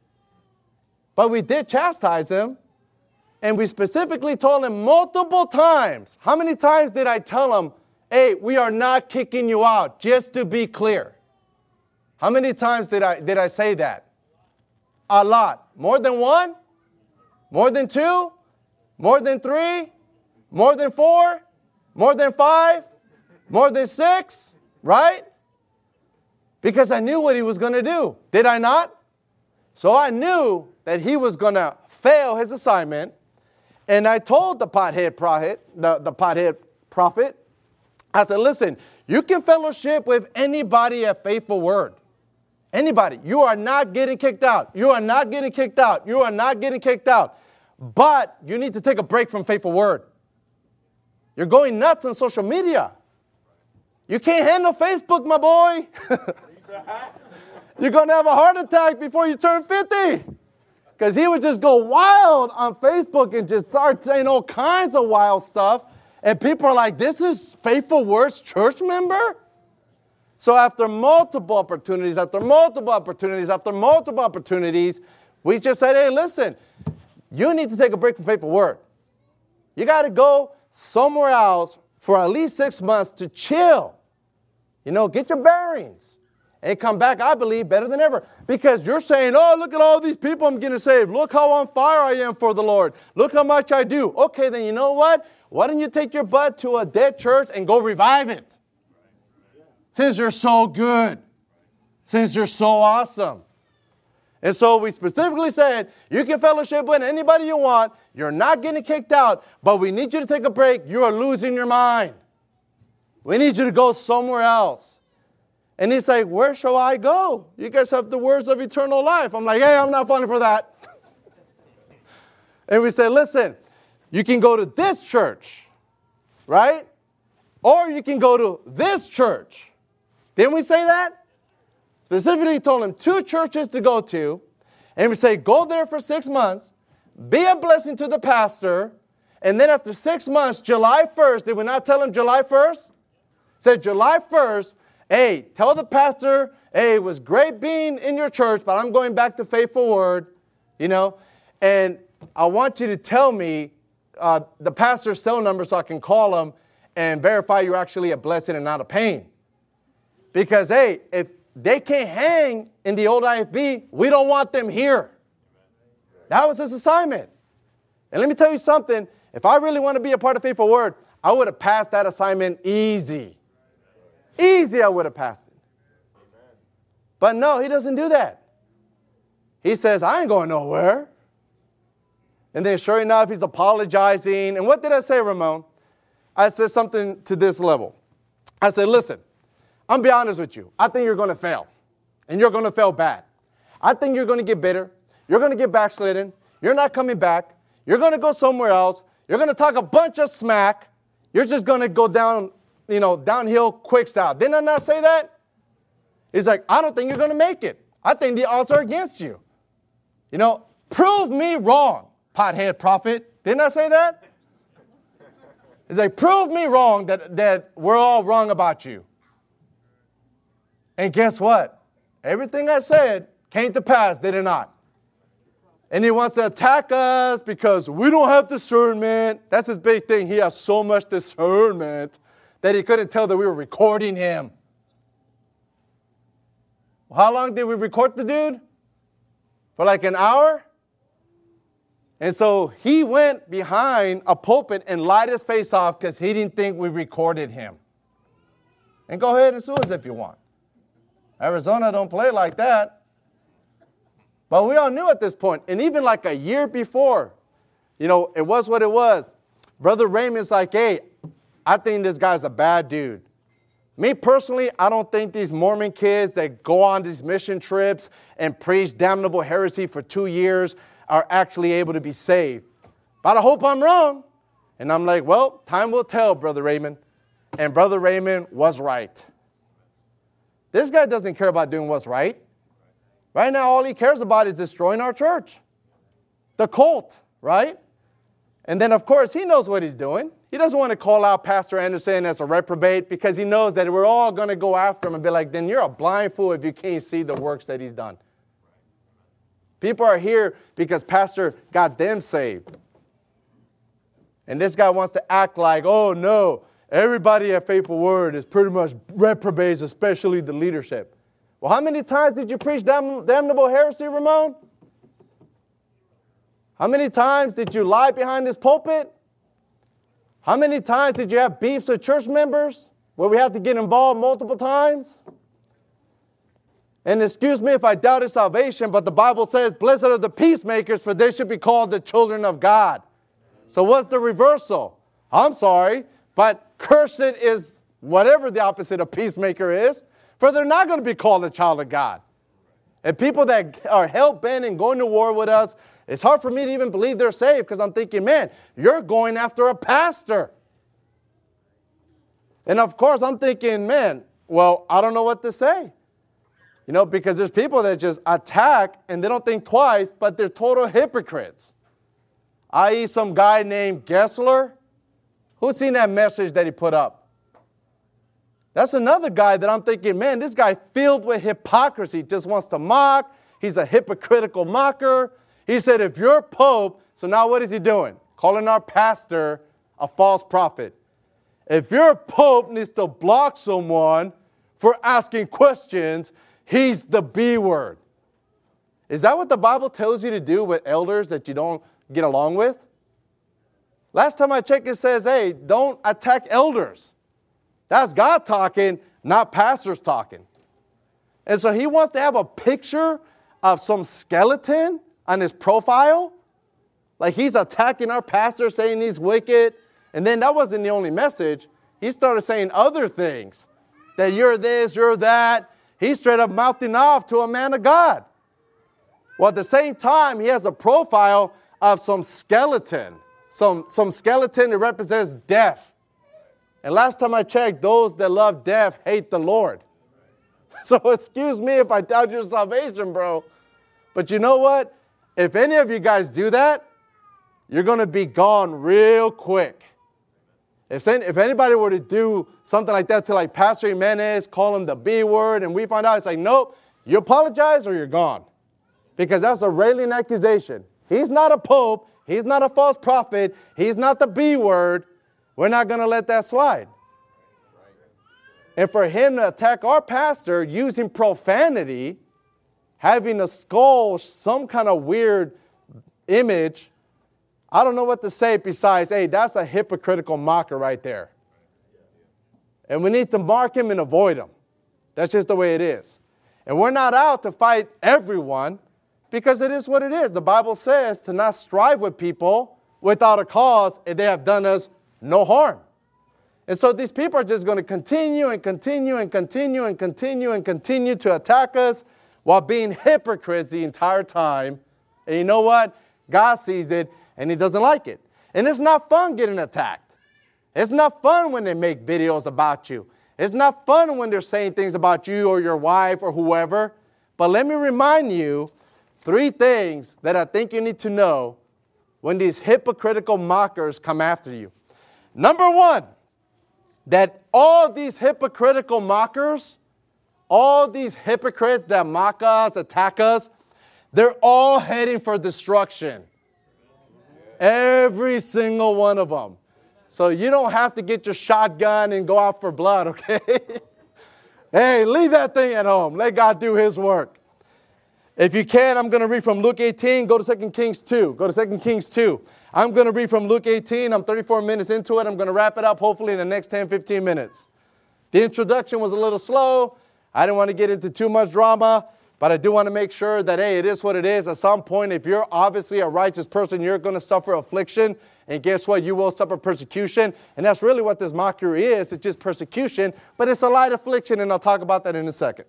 S3: But we did chastise him. And we specifically told him multiple times. How many times did I tell him, hey, we are not kicking you out, just to be clear? How many times did I, did I say that? A lot. More than one? More than two? More than three? More than four? More than five? More than six? Right? Because I knew what he was going to do. Did I not? So I knew that he was going to fail his assignment. And I told the pothead prophet, the, the pothead prophet, I said, listen, you can fellowship with anybody at Faithful Word. Anybody. You are not getting kicked out. You are not getting kicked out. You are not getting kicked out. But you need to take a break from Faithful Word. You're going nuts on social media. You can't handle Facebook, my boy. You're going to have a heart attack before you turn fifty. Because he would just go wild on Facebook and just start saying all kinds of wild stuff. And people are like, this is Faithful Word's church member? So after multiple opportunities, after multiple opportunities, after multiple opportunities, we just said, hey, listen, you need to take a break from Faithful Word. You got to go somewhere else for at least six months to chill. You know, get your bearings. and come back, I believe, better than ever. Because you're saying, oh, look at all these people I'm getting saved. Look how on fire I am for the Lord. Look how much I do. Okay, then you know what? Why don't you take your butt to a dead church and go revive it? Since you're so good. Since you're so awesome. And so we specifically said, you can fellowship with anybody you want. You're not getting kicked out, but we need you to take a break. You are losing your mind. We need you to go somewhere else. And he's like, where shall I go? You guys have the words of eternal life. I'm like, hey, I'm not falling for that. And we say, listen, you can go to this church, right? Or you can go to this church. Didn't we say that? Specifically told him two churches to go to. And we say, go there for six months. Be a blessing to the pastor. And then after six months, July first, did we not tell him July first? Said July first, hey, tell the pastor, hey, it was great being in your church, but I'm going back to Faithful Word, you know, and I want you to tell me uh, the pastor's cell number so I can call him and verify you're actually a blessing and not a pain. Because, hey, if they can't hang in the old I F B, we don't want them here. That was his assignment. And let me tell you something. If I really want to be a part of Faithful Word, I would have passed that assignment easy. Easy, I would have passed it. But no, he doesn't do that. He says, I ain't going nowhere. And then sure enough, he's apologizing. And what did I say, Ramon? I said something to this level. I said, listen, I'm going to be honest with you. I think you're going to fail. And you're going to fail bad. I think you're going to get bitter. You're going to get backslidden. You're not coming back. You're going to go somewhere else. You're going to talk a bunch of smack. You're just going to go down, you know, downhill quick style. Didn't I not say that? He's like, I don't think you're going to make it. I think the odds are against you. You know, prove me wrong, pothead prophet. Didn't I say that? He's like, prove me wrong that, that we're all wrong about you. And guess what? Everything I said came to pass, did it not? And he wants to attack us because we don't have discernment. That's his big thing. He has so much discernment that he couldn't tell that we were recording him. How long did we record the dude? For like an hour? And so he went behind a pulpit and lied his face off because he didn't think we recorded him. And go ahead and sue us if you want. Arizona don't play like that. But we all knew at this point, and even like a year before, you know, it was what it was. Brother Raymond's like, hey, I think this guy's a bad dude. Me personally, I don't think these Mormon kids that go on these mission trips and preach damnable heresy for two years are actually able to be saved. But I hope I'm wrong. And I'm like, well, time will tell, Brother Raymond. And Brother Raymond was right. This guy doesn't care about doing what's right. Right now, all he cares about is destroying our church. The cult, right? And then, of course, he knows what he's doing. He doesn't want to call out Pastor Anderson as a reprobate because he knows that we're all going to go after him and be like, then you're a blind fool if you can't see the works that he's done. People are here because Pastor got them saved. And this guy wants to act like, oh, no, everybody at Faithful Word is pretty much reprobates, especially the leadership. Well, how many times did you preach damn, damnable heresy, Ramon? How many times did you lie behind this pulpit? How many times did you have beefs with church members where we had to get involved multiple times? And excuse me if I doubted salvation, but the Bible says, blessed are the peacemakers, for they should be called the children of God. So what's the reversal? I'm sorry, but cursed is whatever the opposite of peacemaker is, for they're not going to be called a child of God. And people that are hell-bent and going to war with us, it's hard for me to even believe they're saved because I'm thinking, man, you're going after a pastor. And of course, I'm thinking, man, well, I don't know what to say. You know, because there's people that just attack and they don't think twice, but they're total hypocrites. that is some guy named Gessler. Who's seen that message that he put up? That's another guy that I'm thinking, man, this guy filled with hypocrisy, just wants to mock. He's a hypocritical mocker. He said, if you're Pope, so now what is he doing? Calling our pastor a false prophet. If your Pope needs to block someone for asking questions, He's the B word. Is that what the Bible tells you to do with elders that you don't get along with? Last time I checked, it says, hey, don't attack elders. That's God talking, not pastors talking. And so he wants to have a picture of some skeleton on his profile. Like he's attacking our pastor, saying he's wicked. And then that wasn't the only message. He started saying other things. That you're this, you're that. He's straight up mouthing off to a man of God. Well, at the same time, he has a profile of some skeleton. Some, some skeleton that represents death. And last time I checked, those that love death hate the Lord. So excuse me if I doubt your salvation, bro. But you know what? If any of you guys do that, you're going to be gone real quick. If, if anybody were to do something like that to like Pastor Jimenez, call him the B word, and we find out, it's like, nope, you apologize or you're gone. Because that's a railing accusation. He's not a pope. He's not a false prophet. He's not the B word. We're not going to let that slide. And for him to attack our pastor using profanity, having a skull, some kind of weird image, I don't know what to say besides, hey, that's a hypocritical mocker right there. And we need to mark him and avoid him. That's just the way it is. And we're not out to fight everyone because it is what it is. The Bible says to not strive with people without a cause if they have done us no harm. And so these people are just going to continue and continue and continue and continue and continue to attack us while being hypocrites the entire time. And you know what? God sees it and he doesn't like it. And it's not fun getting attacked. It's not fun when they make videos about you. It's not fun when they're saying things about you or your wife or whoever. But let me remind you three things that I think you need to know when these hypocritical mockers come after you. Number one, that all these hypocritical mockers, all these hypocrites that mock us, attack us, they're all heading for destruction. Every single one of them. So you don't have to get your shotgun and go out for blood, okay? Hey, leave that thing at home. Let God do his work. If you can, I'm going to read from Luke eighteen. Go to Second Kings two. Go to Second Kings two. I'm going to read from Luke eighteen. I'm thirty-four minutes into it. I'm going to wrap it up hopefully in the next ten, fifteen minutes. The introduction was a little slow. I didn't want to get into too much drama, but I do want to make sure that, hey, it is what it is. At some point, if you're obviously a righteous person, you're going to suffer affliction. And guess what? You will suffer persecution. And that's really what this mockery is. It's just persecution, but it's a light affliction, and I'll talk about that in a second.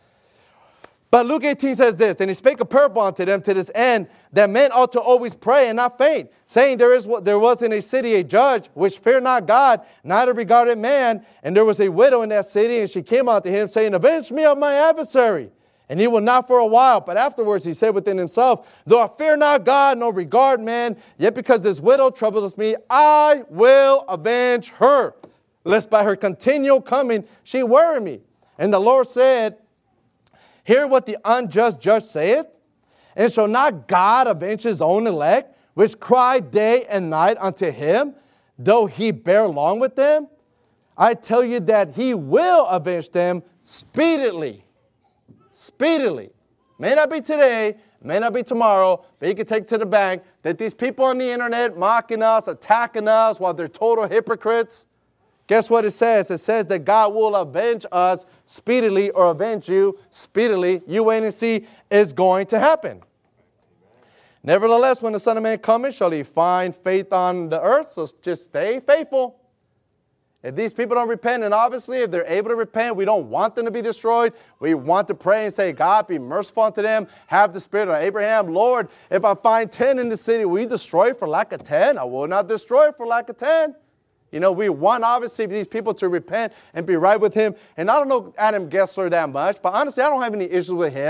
S3: But Luke eighteen says this, and he spake a parable unto them to this end, that men ought to always pray and not faint, saying there is there was in a city a judge which feared not God, neither regarded man, and there was a widow in that city, and she came unto him, saying, avenge me of my adversary. And he will not for a while, but afterwards he said within himself, though I fear not God, nor regard man, yet because this widow troubles me, I will avenge her, lest by her continual coming she worry me. And the Lord said, hear what the unjust judge saith, and shall not God avenge his own elect, which cry day and night unto him, though he bear long with them? I tell you that he will avenge them speedily. Speedily. May not be today, may not be tomorrow, but you can take to the bank that these people on the internet mocking us, attacking us while they're total hypocrites. Guess what it says? It says that God will avenge us speedily, or avenge you speedily. You wait and see, it's going to happen. Nevertheless, when the Son of Man cometh, shall he find faith on the earth? So just stay faithful. If these people don't repent, and obviously if they're able to repent, we don't want them to be destroyed. We want to pray and say, God, be merciful unto them. Have the spirit of Abraham. Lord, if I find ten in the city, will you destroy it for lack of ten? I will not destroy it for lack of ten. You know, we want, obviously, these people to repent and be right with him. And I don't know Adam Gessler that much, but honestly, I don't have any issues with him.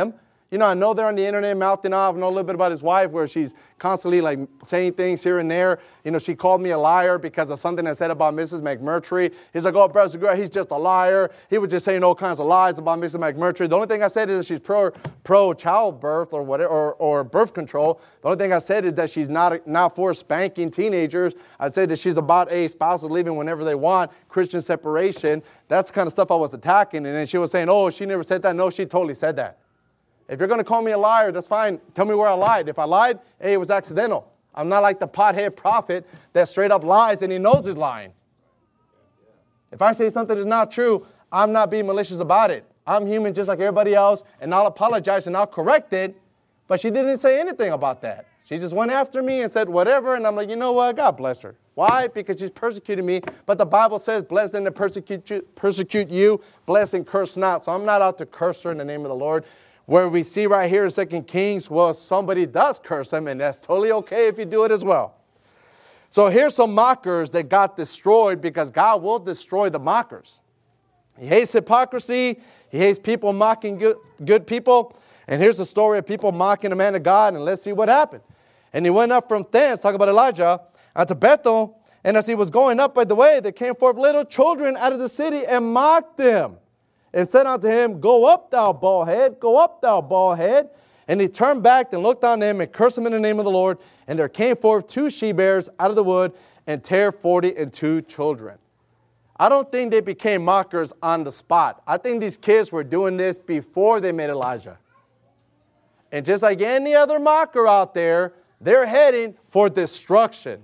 S3: You know, I know they're on the internet mouthing off. I know a little bit about his wife where she's constantly like saying things here and there. You know, she called me a liar because of something I said about Missus McMurtry. He's like, oh, Brother Segura, he's just a liar. He was just saying all kinds of lies about Missus McMurtry. The only thing I said is that she's pro, pro childbirth or whatever, or, or birth control. The only thing I said is that she's not, not for spanking teenagers. I said that she's about a spouses leaving whenever they want, Christian separation. That's the kind of stuff I was attacking. And then she was saying, oh, she never said that. No, she totally said that. If you're going to call me a liar, that's fine. Tell me where I lied. If I lied, hey, it was accidental. I'm not like the pothead prophet that straight up lies and he knows he's lying. If I say something that's not true, I'm not being malicious about it. I'm human just like everybody else, and I'll apologize and I'll correct it. But she didn't say anything about that. She just went after me and said whatever, and I'm like, you know what? God bless her. Why? Because she's persecuted me. But the Bible says, bless them that persecute you, persecute you, bless and curse not. So I'm not out to curse her in the name of the Lord. Where we see right here in Second Kings, well, somebody does curse them, and that's totally okay if you do it as well. So here's some mockers that got destroyed because God will destroy the mockers. He hates hypocrisy. He hates people mocking good, good people. And here's the story of people mocking the man of God, and let's see what happened. And he went up from thence, talk about Elijah, unto Bethel, and as he was going up by the way, there came forth little children out of the city and mocked them. And said unto him, go up, thou bald head, go up, thou bald head. And he turned back and looked on them and cursed them in the name of the Lord. And there came forth two she-bears out of the wood and tear forty and two children. I don't think they became mockers on the spot. I think these kids were doing this before they met Elijah. And just like any other mocker out there, they're heading for destruction.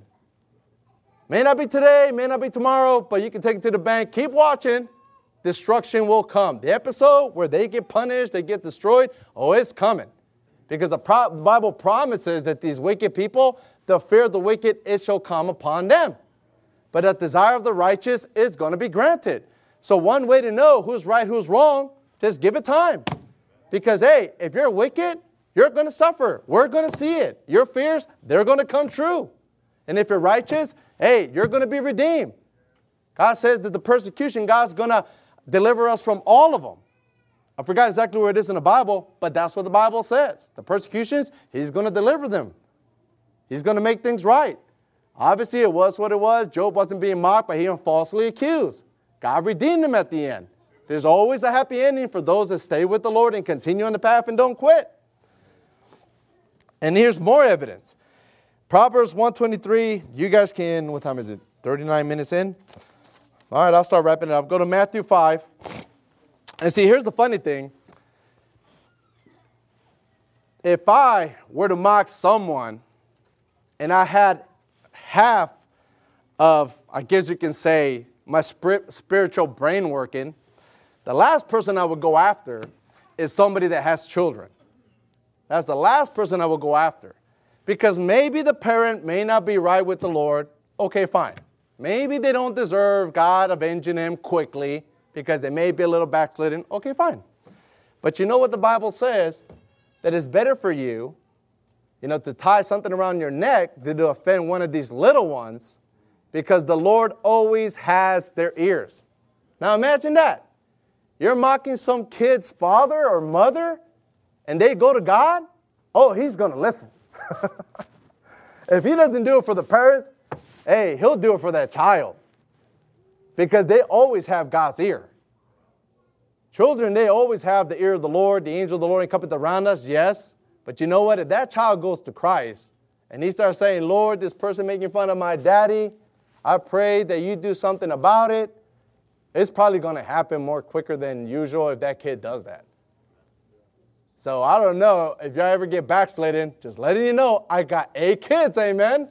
S3: May not be today, may not be tomorrow, but you can take it to the bank. Keep watching. Destruction will come. The episode where they get punished, they get destroyed, oh, it's coming. Because the pro- Bible promises that these wicked people, the fear of the wicked, it shall come upon them. But the desire of the righteous is going to be granted. So one way to know who's right, who's wrong, just give it time. Because, hey, if you're wicked, you're going to suffer. We're going to see it. Your fears, they're going to come true. And if you're righteous, hey, you're going to be redeemed. God says that the persecution, God's going to deliver us from all of them. I forgot exactly where it is in the Bible, but that's what the Bible says. The persecutions, he's going to deliver them. He's going to make things right. Obviously, it was what it was. Job wasn't being mocked, but he was falsely accused. God redeemed him at the end. There's always a happy ending for those that stay with the Lord and continue on the path and don't quit. And here's more evidence. Proverbs one twenty-three, you guys can, what time is it? thirty-nine minutes in? All right, I'll start wrapping it up. Go to Matthew five. And see, here's the funny thing. If I were to mock someone and I had half of, I guess you can say, my spir- spiritual brain working, the last person I would go after is somebody that has children. That's the last person I would go after. Because maybe the parent may not be right with the Lord. Okay, fine. Maybe they don't deserve God avenging them quickly because they may be a little backslidden. Okay, fine. But you know what the Bible says? That it's better for you, you know, to tie something around your neck than to offend one of these little ones because the Lord always has their ears. Now imagine that. You're mocking some kid's father or mother and they go to God. Oh, he's going to listen. If he doesn't do it for the parents, hey, he'll do it for that child. Because they always have God's ear. Children, they always have the ear of the Lord, the angel of the Lord encampeth around us, yes. But you know what? If that child goes to Christ and he starts saying, Lord, this person making fun of my daddy, I pray that you do something about it, it's probably going to happen more quicker than usual if that kid does that. So I don't know if y'all ever get backslidden, just letting you know, I got eight kids, amen?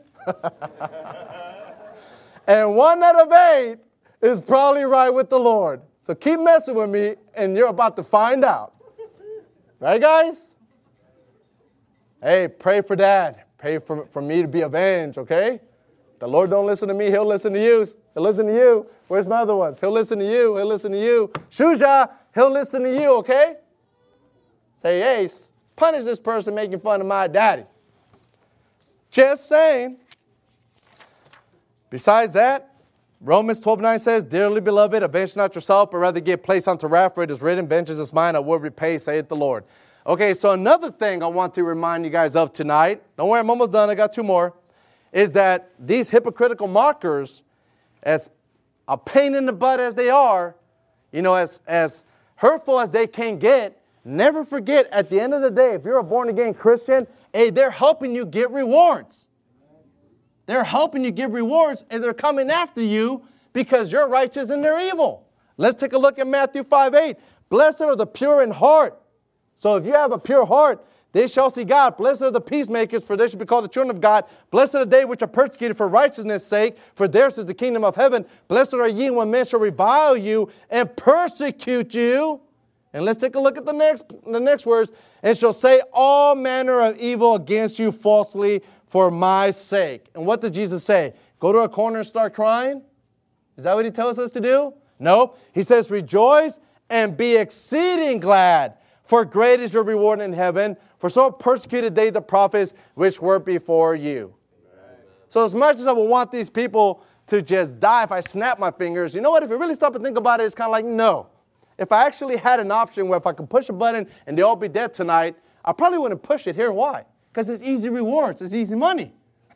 S3: And one out of eight is probably right with the Lord. So keep messing with me, and you're about to find out. Right, guys? Hey, pray for Dad. Pray for, for me to be avenged, okay? The Lord don't listen to me, he'll listen to you. He'll listen to you. Where's my other ones? He'll listen to you. He'll listen to you. Shuja, he'll listen to you, okay? Say, hey, punish this person making fun of my daddy. Just saying. Besides that, Romans twelve nine says, dearly beloved, avenge not yourself, but rather give place unto wrath, for it is written, vengeance is mine, I will repay, saith the Lord. Okay, so another thing I want to remind you guys of tonight, don't worry, I'm almost done, I got two more, is that these hypocritical mockers, as a pain in the butt as they are, you know, as, as hurtful as they can get, never forget, at the end of the day, if you're a born-again Christian, hey, they're helping you get rewards. They're helping you get rewards, and they're coming after you because you're righteous and they're evil. Let's take a look at Matthew five eight. Blessed are the pure in heart. So if you have a pure heart, they shall see God. Blessed are the peacemakers, for they shall be called the children of God. Blessed are they which are persecuted for righteousness' sake, for theirs is the kingdom of heaven. Blessed are ye when men shall revile you and persecute you. And let's take a look at the next, the next words. And shall say all manner of evil against you falsely for my sake. And what did Jesus say? Go to a corner and start crying? Is that what he tells us to do? No. He says, rejoice and be exceeding glad, for great is your reward in heaven. For so persecuted they the prophets which were before you. Amen. So as much as I would want these people to just die if I snap my fingers, you know what? If you really stop and think about it, it's kind of like, no. If I actually had an option where if I could push a button and they all be dead tonight, I probably wouldn't push it. Here, why? Because it's easy rewards. It's easy money.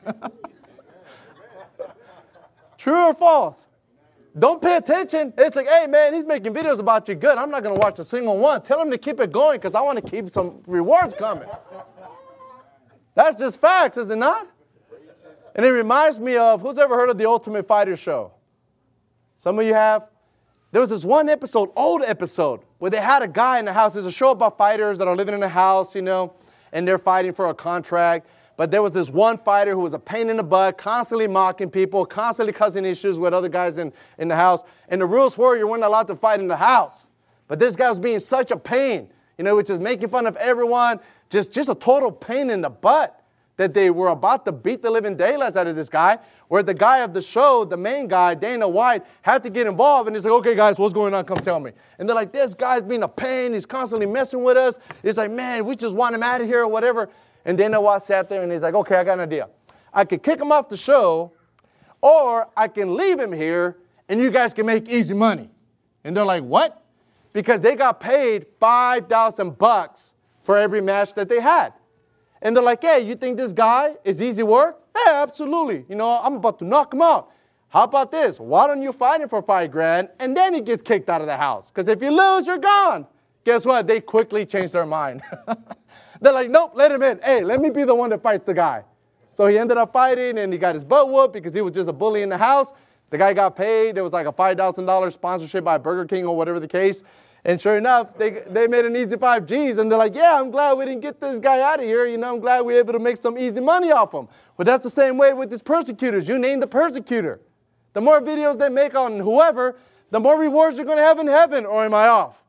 S3: True or false? Don't pay attention. It's like, hey, man, he's making videos about you good. I'm not going to watch a single one. Tell him to keep it going because I want to keep some rewards coming. That's just facts, is it not? And it reminds me of, who's ever heard of the Ultimate Fighter show? Some of you have. There was this one episode, old episode, where they had a guy in the house. There's a show about fighters that are living in a house, you know, and they're fighting for a contract. But there was this one fighter who was a pain in the butt, constantly mocking people, constantly causing issues with other guys in, in the house. And the rules were you weren't allowed to fight in the house. But this guy was being such a pain, you know, which is making fun of everyone, just, just a total pain in the butt, that they were about to beat the living daylights out of this guy, where the guy of the show, the main guy, Dana White, had to get involved. And he's like, okay, guys, what's going on? Come tell me. And they're like, this guy's being a pain. He's constantly messing with us. It's like, man, we just want him out of here or whatever. And Dana White sat there and he's like, okay, I got an idea. I could kick him off the show, or I can leave him here and you guys can make easy money. And they're like, what? Because they got paid five thousand bucks for every match that they had. And they're like, hey, you think this guy is easy work? Hey, absolutely. You know, I'm about to knock him out. How about this? Why don't you fight him for five grand and then he gets kicked out of the house? Because if you lose, you're gone. Guess what? They quickly changed their mind. They're like, nope, let him in. Hey, let me be the one that fights the guy. So he ended up fighting and he got his butt whooped because he was just a bully in the house. The guy got paid. There was like a five thousand dollars sponsorship by Burger King or whatever the case. And sure enough, they, they made an easy five G's. And they're like, yeah, I'm glad we didn't get this guy out of here. You know, I'm glad we were able to make some easy money off him. But that's the same way with these persecutors. You name the persecutor. The more videos they make on whoever, the more rewards you're going to have in heaven. Or am I off?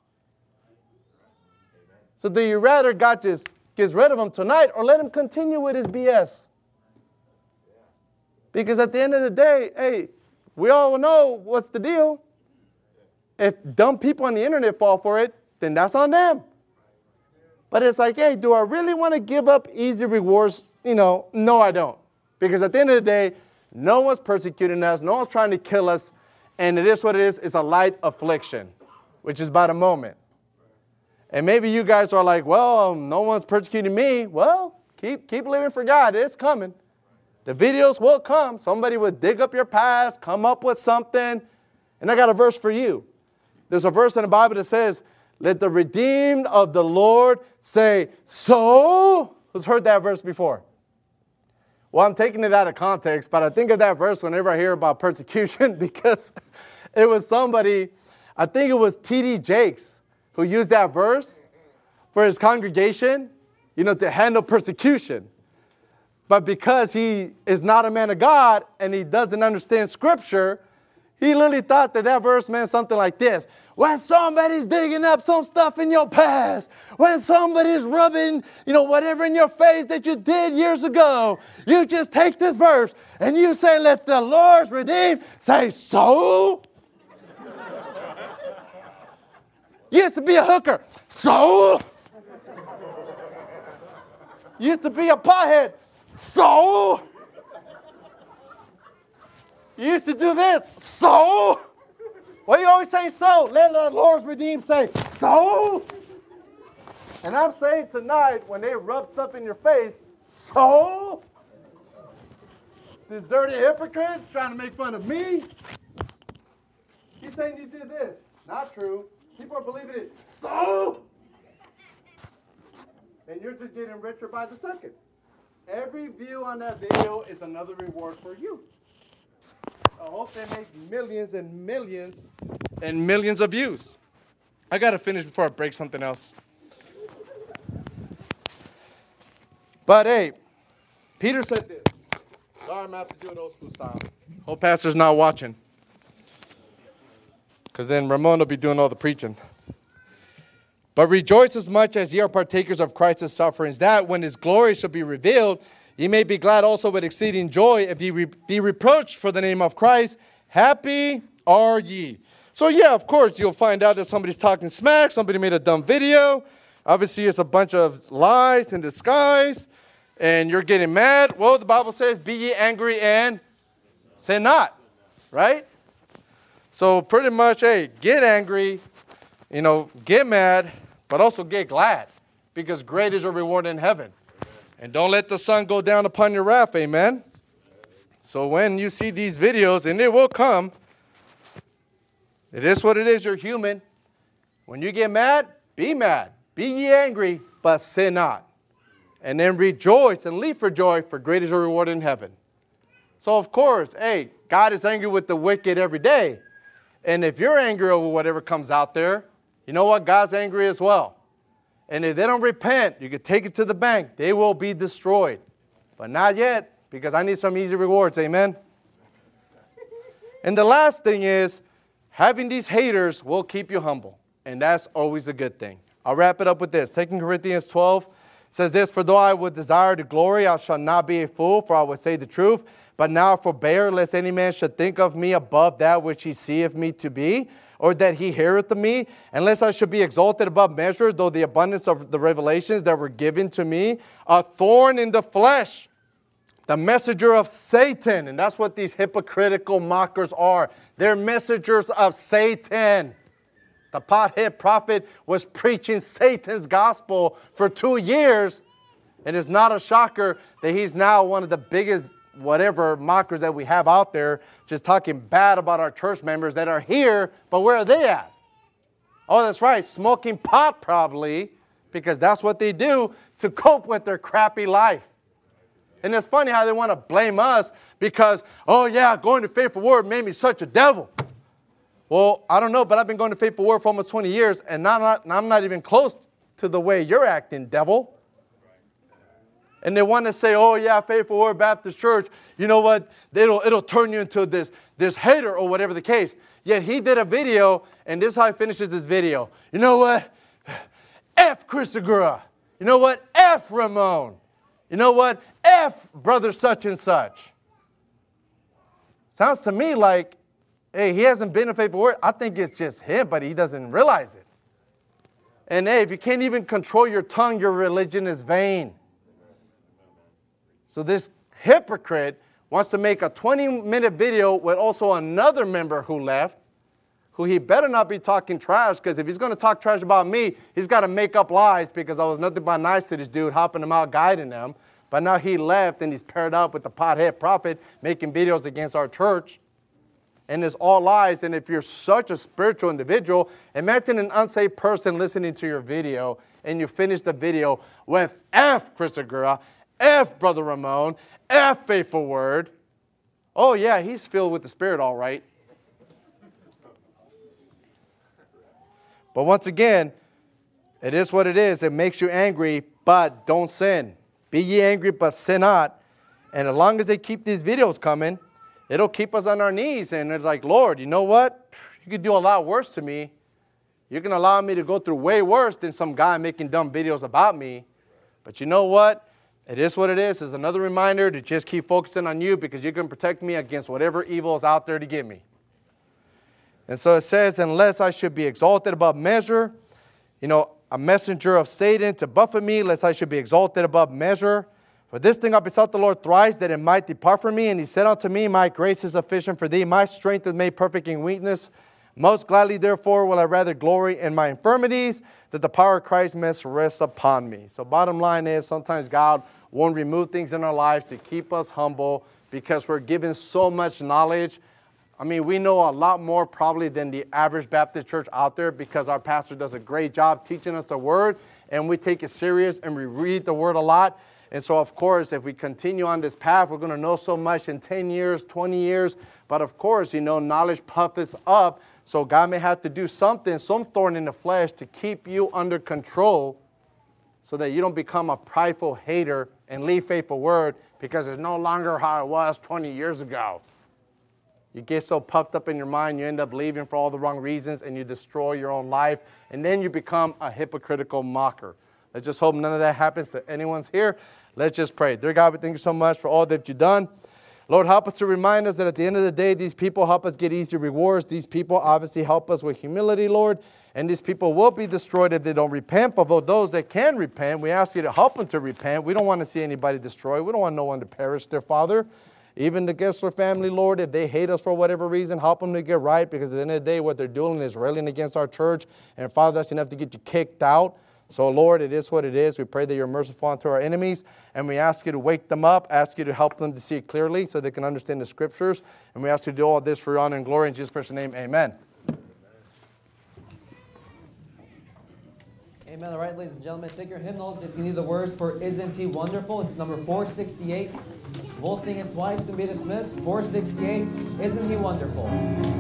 S3: So do you rather God just gets rid of him tonight or let him continue with his B S? Because at the end of the day, hey, we all know what's the deal. If dumb people on the internet fall for it, then that's on them. But it's like, hey, do I really want to give up easy rewards? You know, no, I don't. Because at the end of the day, no one's persecuting us. No one's trying to kill us. And it is what it is. It's a light affliction, which is about a moment. And maybe you guys are like, well, um, no one's persecuting me. Well, keep, keep living for God. It's coming. The videos will come. Somebody will dig up your past, come up with something. And I got a verse for you. There's a verse in the Bible that says, let the redeemed of the Lord say, so? Who's heard that verse before? Well, I'm taking it out of context, but I think of that verse whenever I hear about persecution because it was somebody, I think it was T D Jakes, who used that verse for his congregation, you know, to handle persecution. But because he is not a man of God and he doesn't understand Scripture, he literally thought that that verse meant something like this. When somebody's digging up some stuff in your past, when somebody's rubbing, you know, whatever in your face that you did years ago, you just take this verse and you say, let the Lord's redeemed say, so? You used to be a hooker. So? You used to be a pothead. So? You used to do this. So? Why are you always saying so? Let the Lord's redeemed say, so? And I'm saying tonight, when they rub stuff in your face, so? These dirty hypocrites trying to make fun of me? He's saying you did this. Not true. People are believing it. So? And you're just getting richer by the second. Every view on that video is another reward for you. I hope they make millions and millions and millions of views. I got to finish before I break something else. But hey, Peter said this. Sorry, I'm going to have to do it old school style. Hope pastor's not watching. Because then Ramon will be doing all the preaching. But rejoice as much as ye are partakers of Christ's sufferings, that when his glory shall be revealed, ye may be glad also with exceeding joy, if ye re- be reproached for the name of Christ. Happy are ye. So yeah, of course, you'll find out that somebody's talking smack, somebody made a dumb video. Obviously, it's a bunch of lies in disguise, and you're getting mad. Well, the Bible says, be ye angry and sin not, right? So pretty much, hey, get angry, you know, get mad, but also get glad, because great is your reward in heaven. And don't let the sun go down upon your wrath, amen? So when you see these videos, and it will come, it is what it is, you're human. When you get mad, be mad. Be ye angry, but sin not. And then rejoice and leap for joy, for great is your reward in heaven. So of course, hey, God is angry with the wicked every day. And if you're angry over whatever comes out there, you know what? God's angry as well. And if they don't repent, you can take it to the bank. They will be destroyed. But not yet, because I need some easy rewards. Amen? And the last thing is, having these haters will keep you humble. And that's always a good thing. I'll wrap it up with this. Second Corinthians twelve says this, for though I would desire to glory, I shall not be a fool, for I would say the truth. But now forbear, lest any man should think of me above that which he seeth me to be, or that he heareth of me, unless I should be exalted above measure, though the abundance of the revelations that were given to me, a thorn in the flesh, the messenger of Satan. And that's what these hypocritical mockers are. They're messengers of Satan. The pothead prophet was preaching Satan's gospel for two years. And it's not a shocker that he's now one of the biggest whatever mockers that we have out there, just talking bad about our church members that are here, but where are they at? Oh, that's right, smoking pot probably, because that's what they do to cope with their crappy life. And it's funny how they want to blame us because, oh yeah, going to Faithful Word made me such a devil. Well, I don't know, but I've been going to Faithful Word for almost twenty years, and I'm not, I'm not even close to the way you're acting, devil. And they want to say, oh, yeah, Faithful Word Baptist Church, you know what, it'll, it'll turn you into this, this hater or whatever the case. Yet he did a video, and this is how he finishes this video. You know what? F Chris Segura. You know what? F Ramon. You know what? F brother such and such. Sounds to me like, hey, he hasn't been a Faithful Word. I think it's just him, but he doesn't realize it. And hey, if you can't even control your tongue, your religion is vain. So this hypocrite wants to make a twenty-minute video with also another member who left, who he better not be talking trash, because if he's going to talk trash about me, he's got to make up lies because I was nothing but nice to this dude, helping him out, guiding him. But now he left and he's paired up with the pothead prophet, making videos against our church. And it's all lies. And if you're such a spiritual individual, imagine an unsaved person listening to your video and you finish the video with F Chris Segura, F Brother Ramon, F Faithful Word. Oh yeah, he's filled with the Spirit, all right. But once again, it is what it is. It makes you angry, but don't sin. Be ye angry, but sin not. And as long as they keep these videos coming, it'll keep us on our knees. And it's like, Lord, you know what? You could do a lot worse to me. You can allow me to go through way worse than some guy making dumb videos about me. But you know what? It is what it is. It's another reminder to just keep focusing on you, because you can protect me against whatever evil is out there to get me. And so it says, unless I should be exalted above measure, you know, a messenger of Satan to buffet me, lest I should be exalted above measure. For this thing I besought the Lord thrice, that it might depart from me. And he said unto me, my grace is sufficient for thee. My strength is made perfect in weakness. Most gladly, therefore, will I rather glory in my infirmities, that the power of Christ may rest upon me. So bottom line is, sometimes God won't remove things in our lives to keep us humble because we're given so much knowledge. I mean, we know a lot more probably than the average Baptist church out there because our pastor does a great job teaching us the Word, and we take it serious, and we read the Word a lot. And so, of course, if we continue on this path, we're going to know so much in ten years, twenty years. But, of course, you know, knowledge puffs us up. So God may have to do something, some thorn in the flesh, to keep you under control so that you don't become a prideful hater and leave Faithful Word because it's no longer how it was twenty years ago. You get so puffed up in your mind, you end up leaving for all the wrong reasons, and you destroy your own life, and then you become a hypocritical mocker. Let's just hope none of that happens to anyone's here. Let's just pray. Dear God, we thank you so much for all that you've done. Lord, help us to remind us that at the end of the day, these people help us get easy rewards. These people obviously help us with humility, Lord. And these people will be destroyed if they don't repent. But for those that can repent, we ask you to help them to repent. We don't want to see anybody destroyed. We don't want no one to perish, dear Father. Even the Gessler family, Lord, if they hate us for whatever reason, help them to get right. Because at the end of the day, what they're doing is railing against our church. And Father, that's enough to get you kicked out. So, Lord, it is what it is. We pray that you're merciful unto our enemies, and we ask you to wake them up, ask you to help them to see it clearly so they can understand the Scriptures, and we ask you to do all this for your honor and glory. In Jesus' precious name, amen.
S1: Amen. All right, ladies and gentlemen, take your hymnals. If you need the words for Isn't He Wonderful, it's number four sixty-eight. We'll sing it twice and be dismissed. four sixty-eight, Isn't He Wonderful?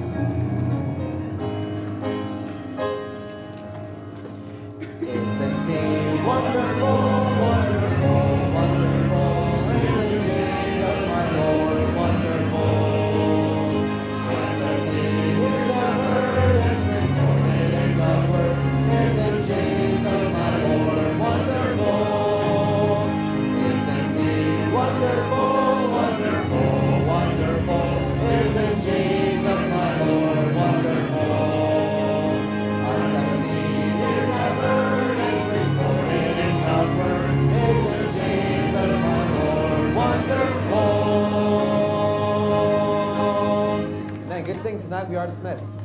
S1: Isn't He wonderful, wonderful, wonderful? Isn't Jesus my Lord wonderful? As I've seen, is I've heard, it's recorded in God's Word. Isn't Jesus my Lord wonderful? Isn't He wonderful, wonderful, wonderful? Isn't Jesus my Lord wonderful? As I've seen, is I've heard. Isn't Jesus my Lord wonderful? Man, good thing tonight. We are dismissed.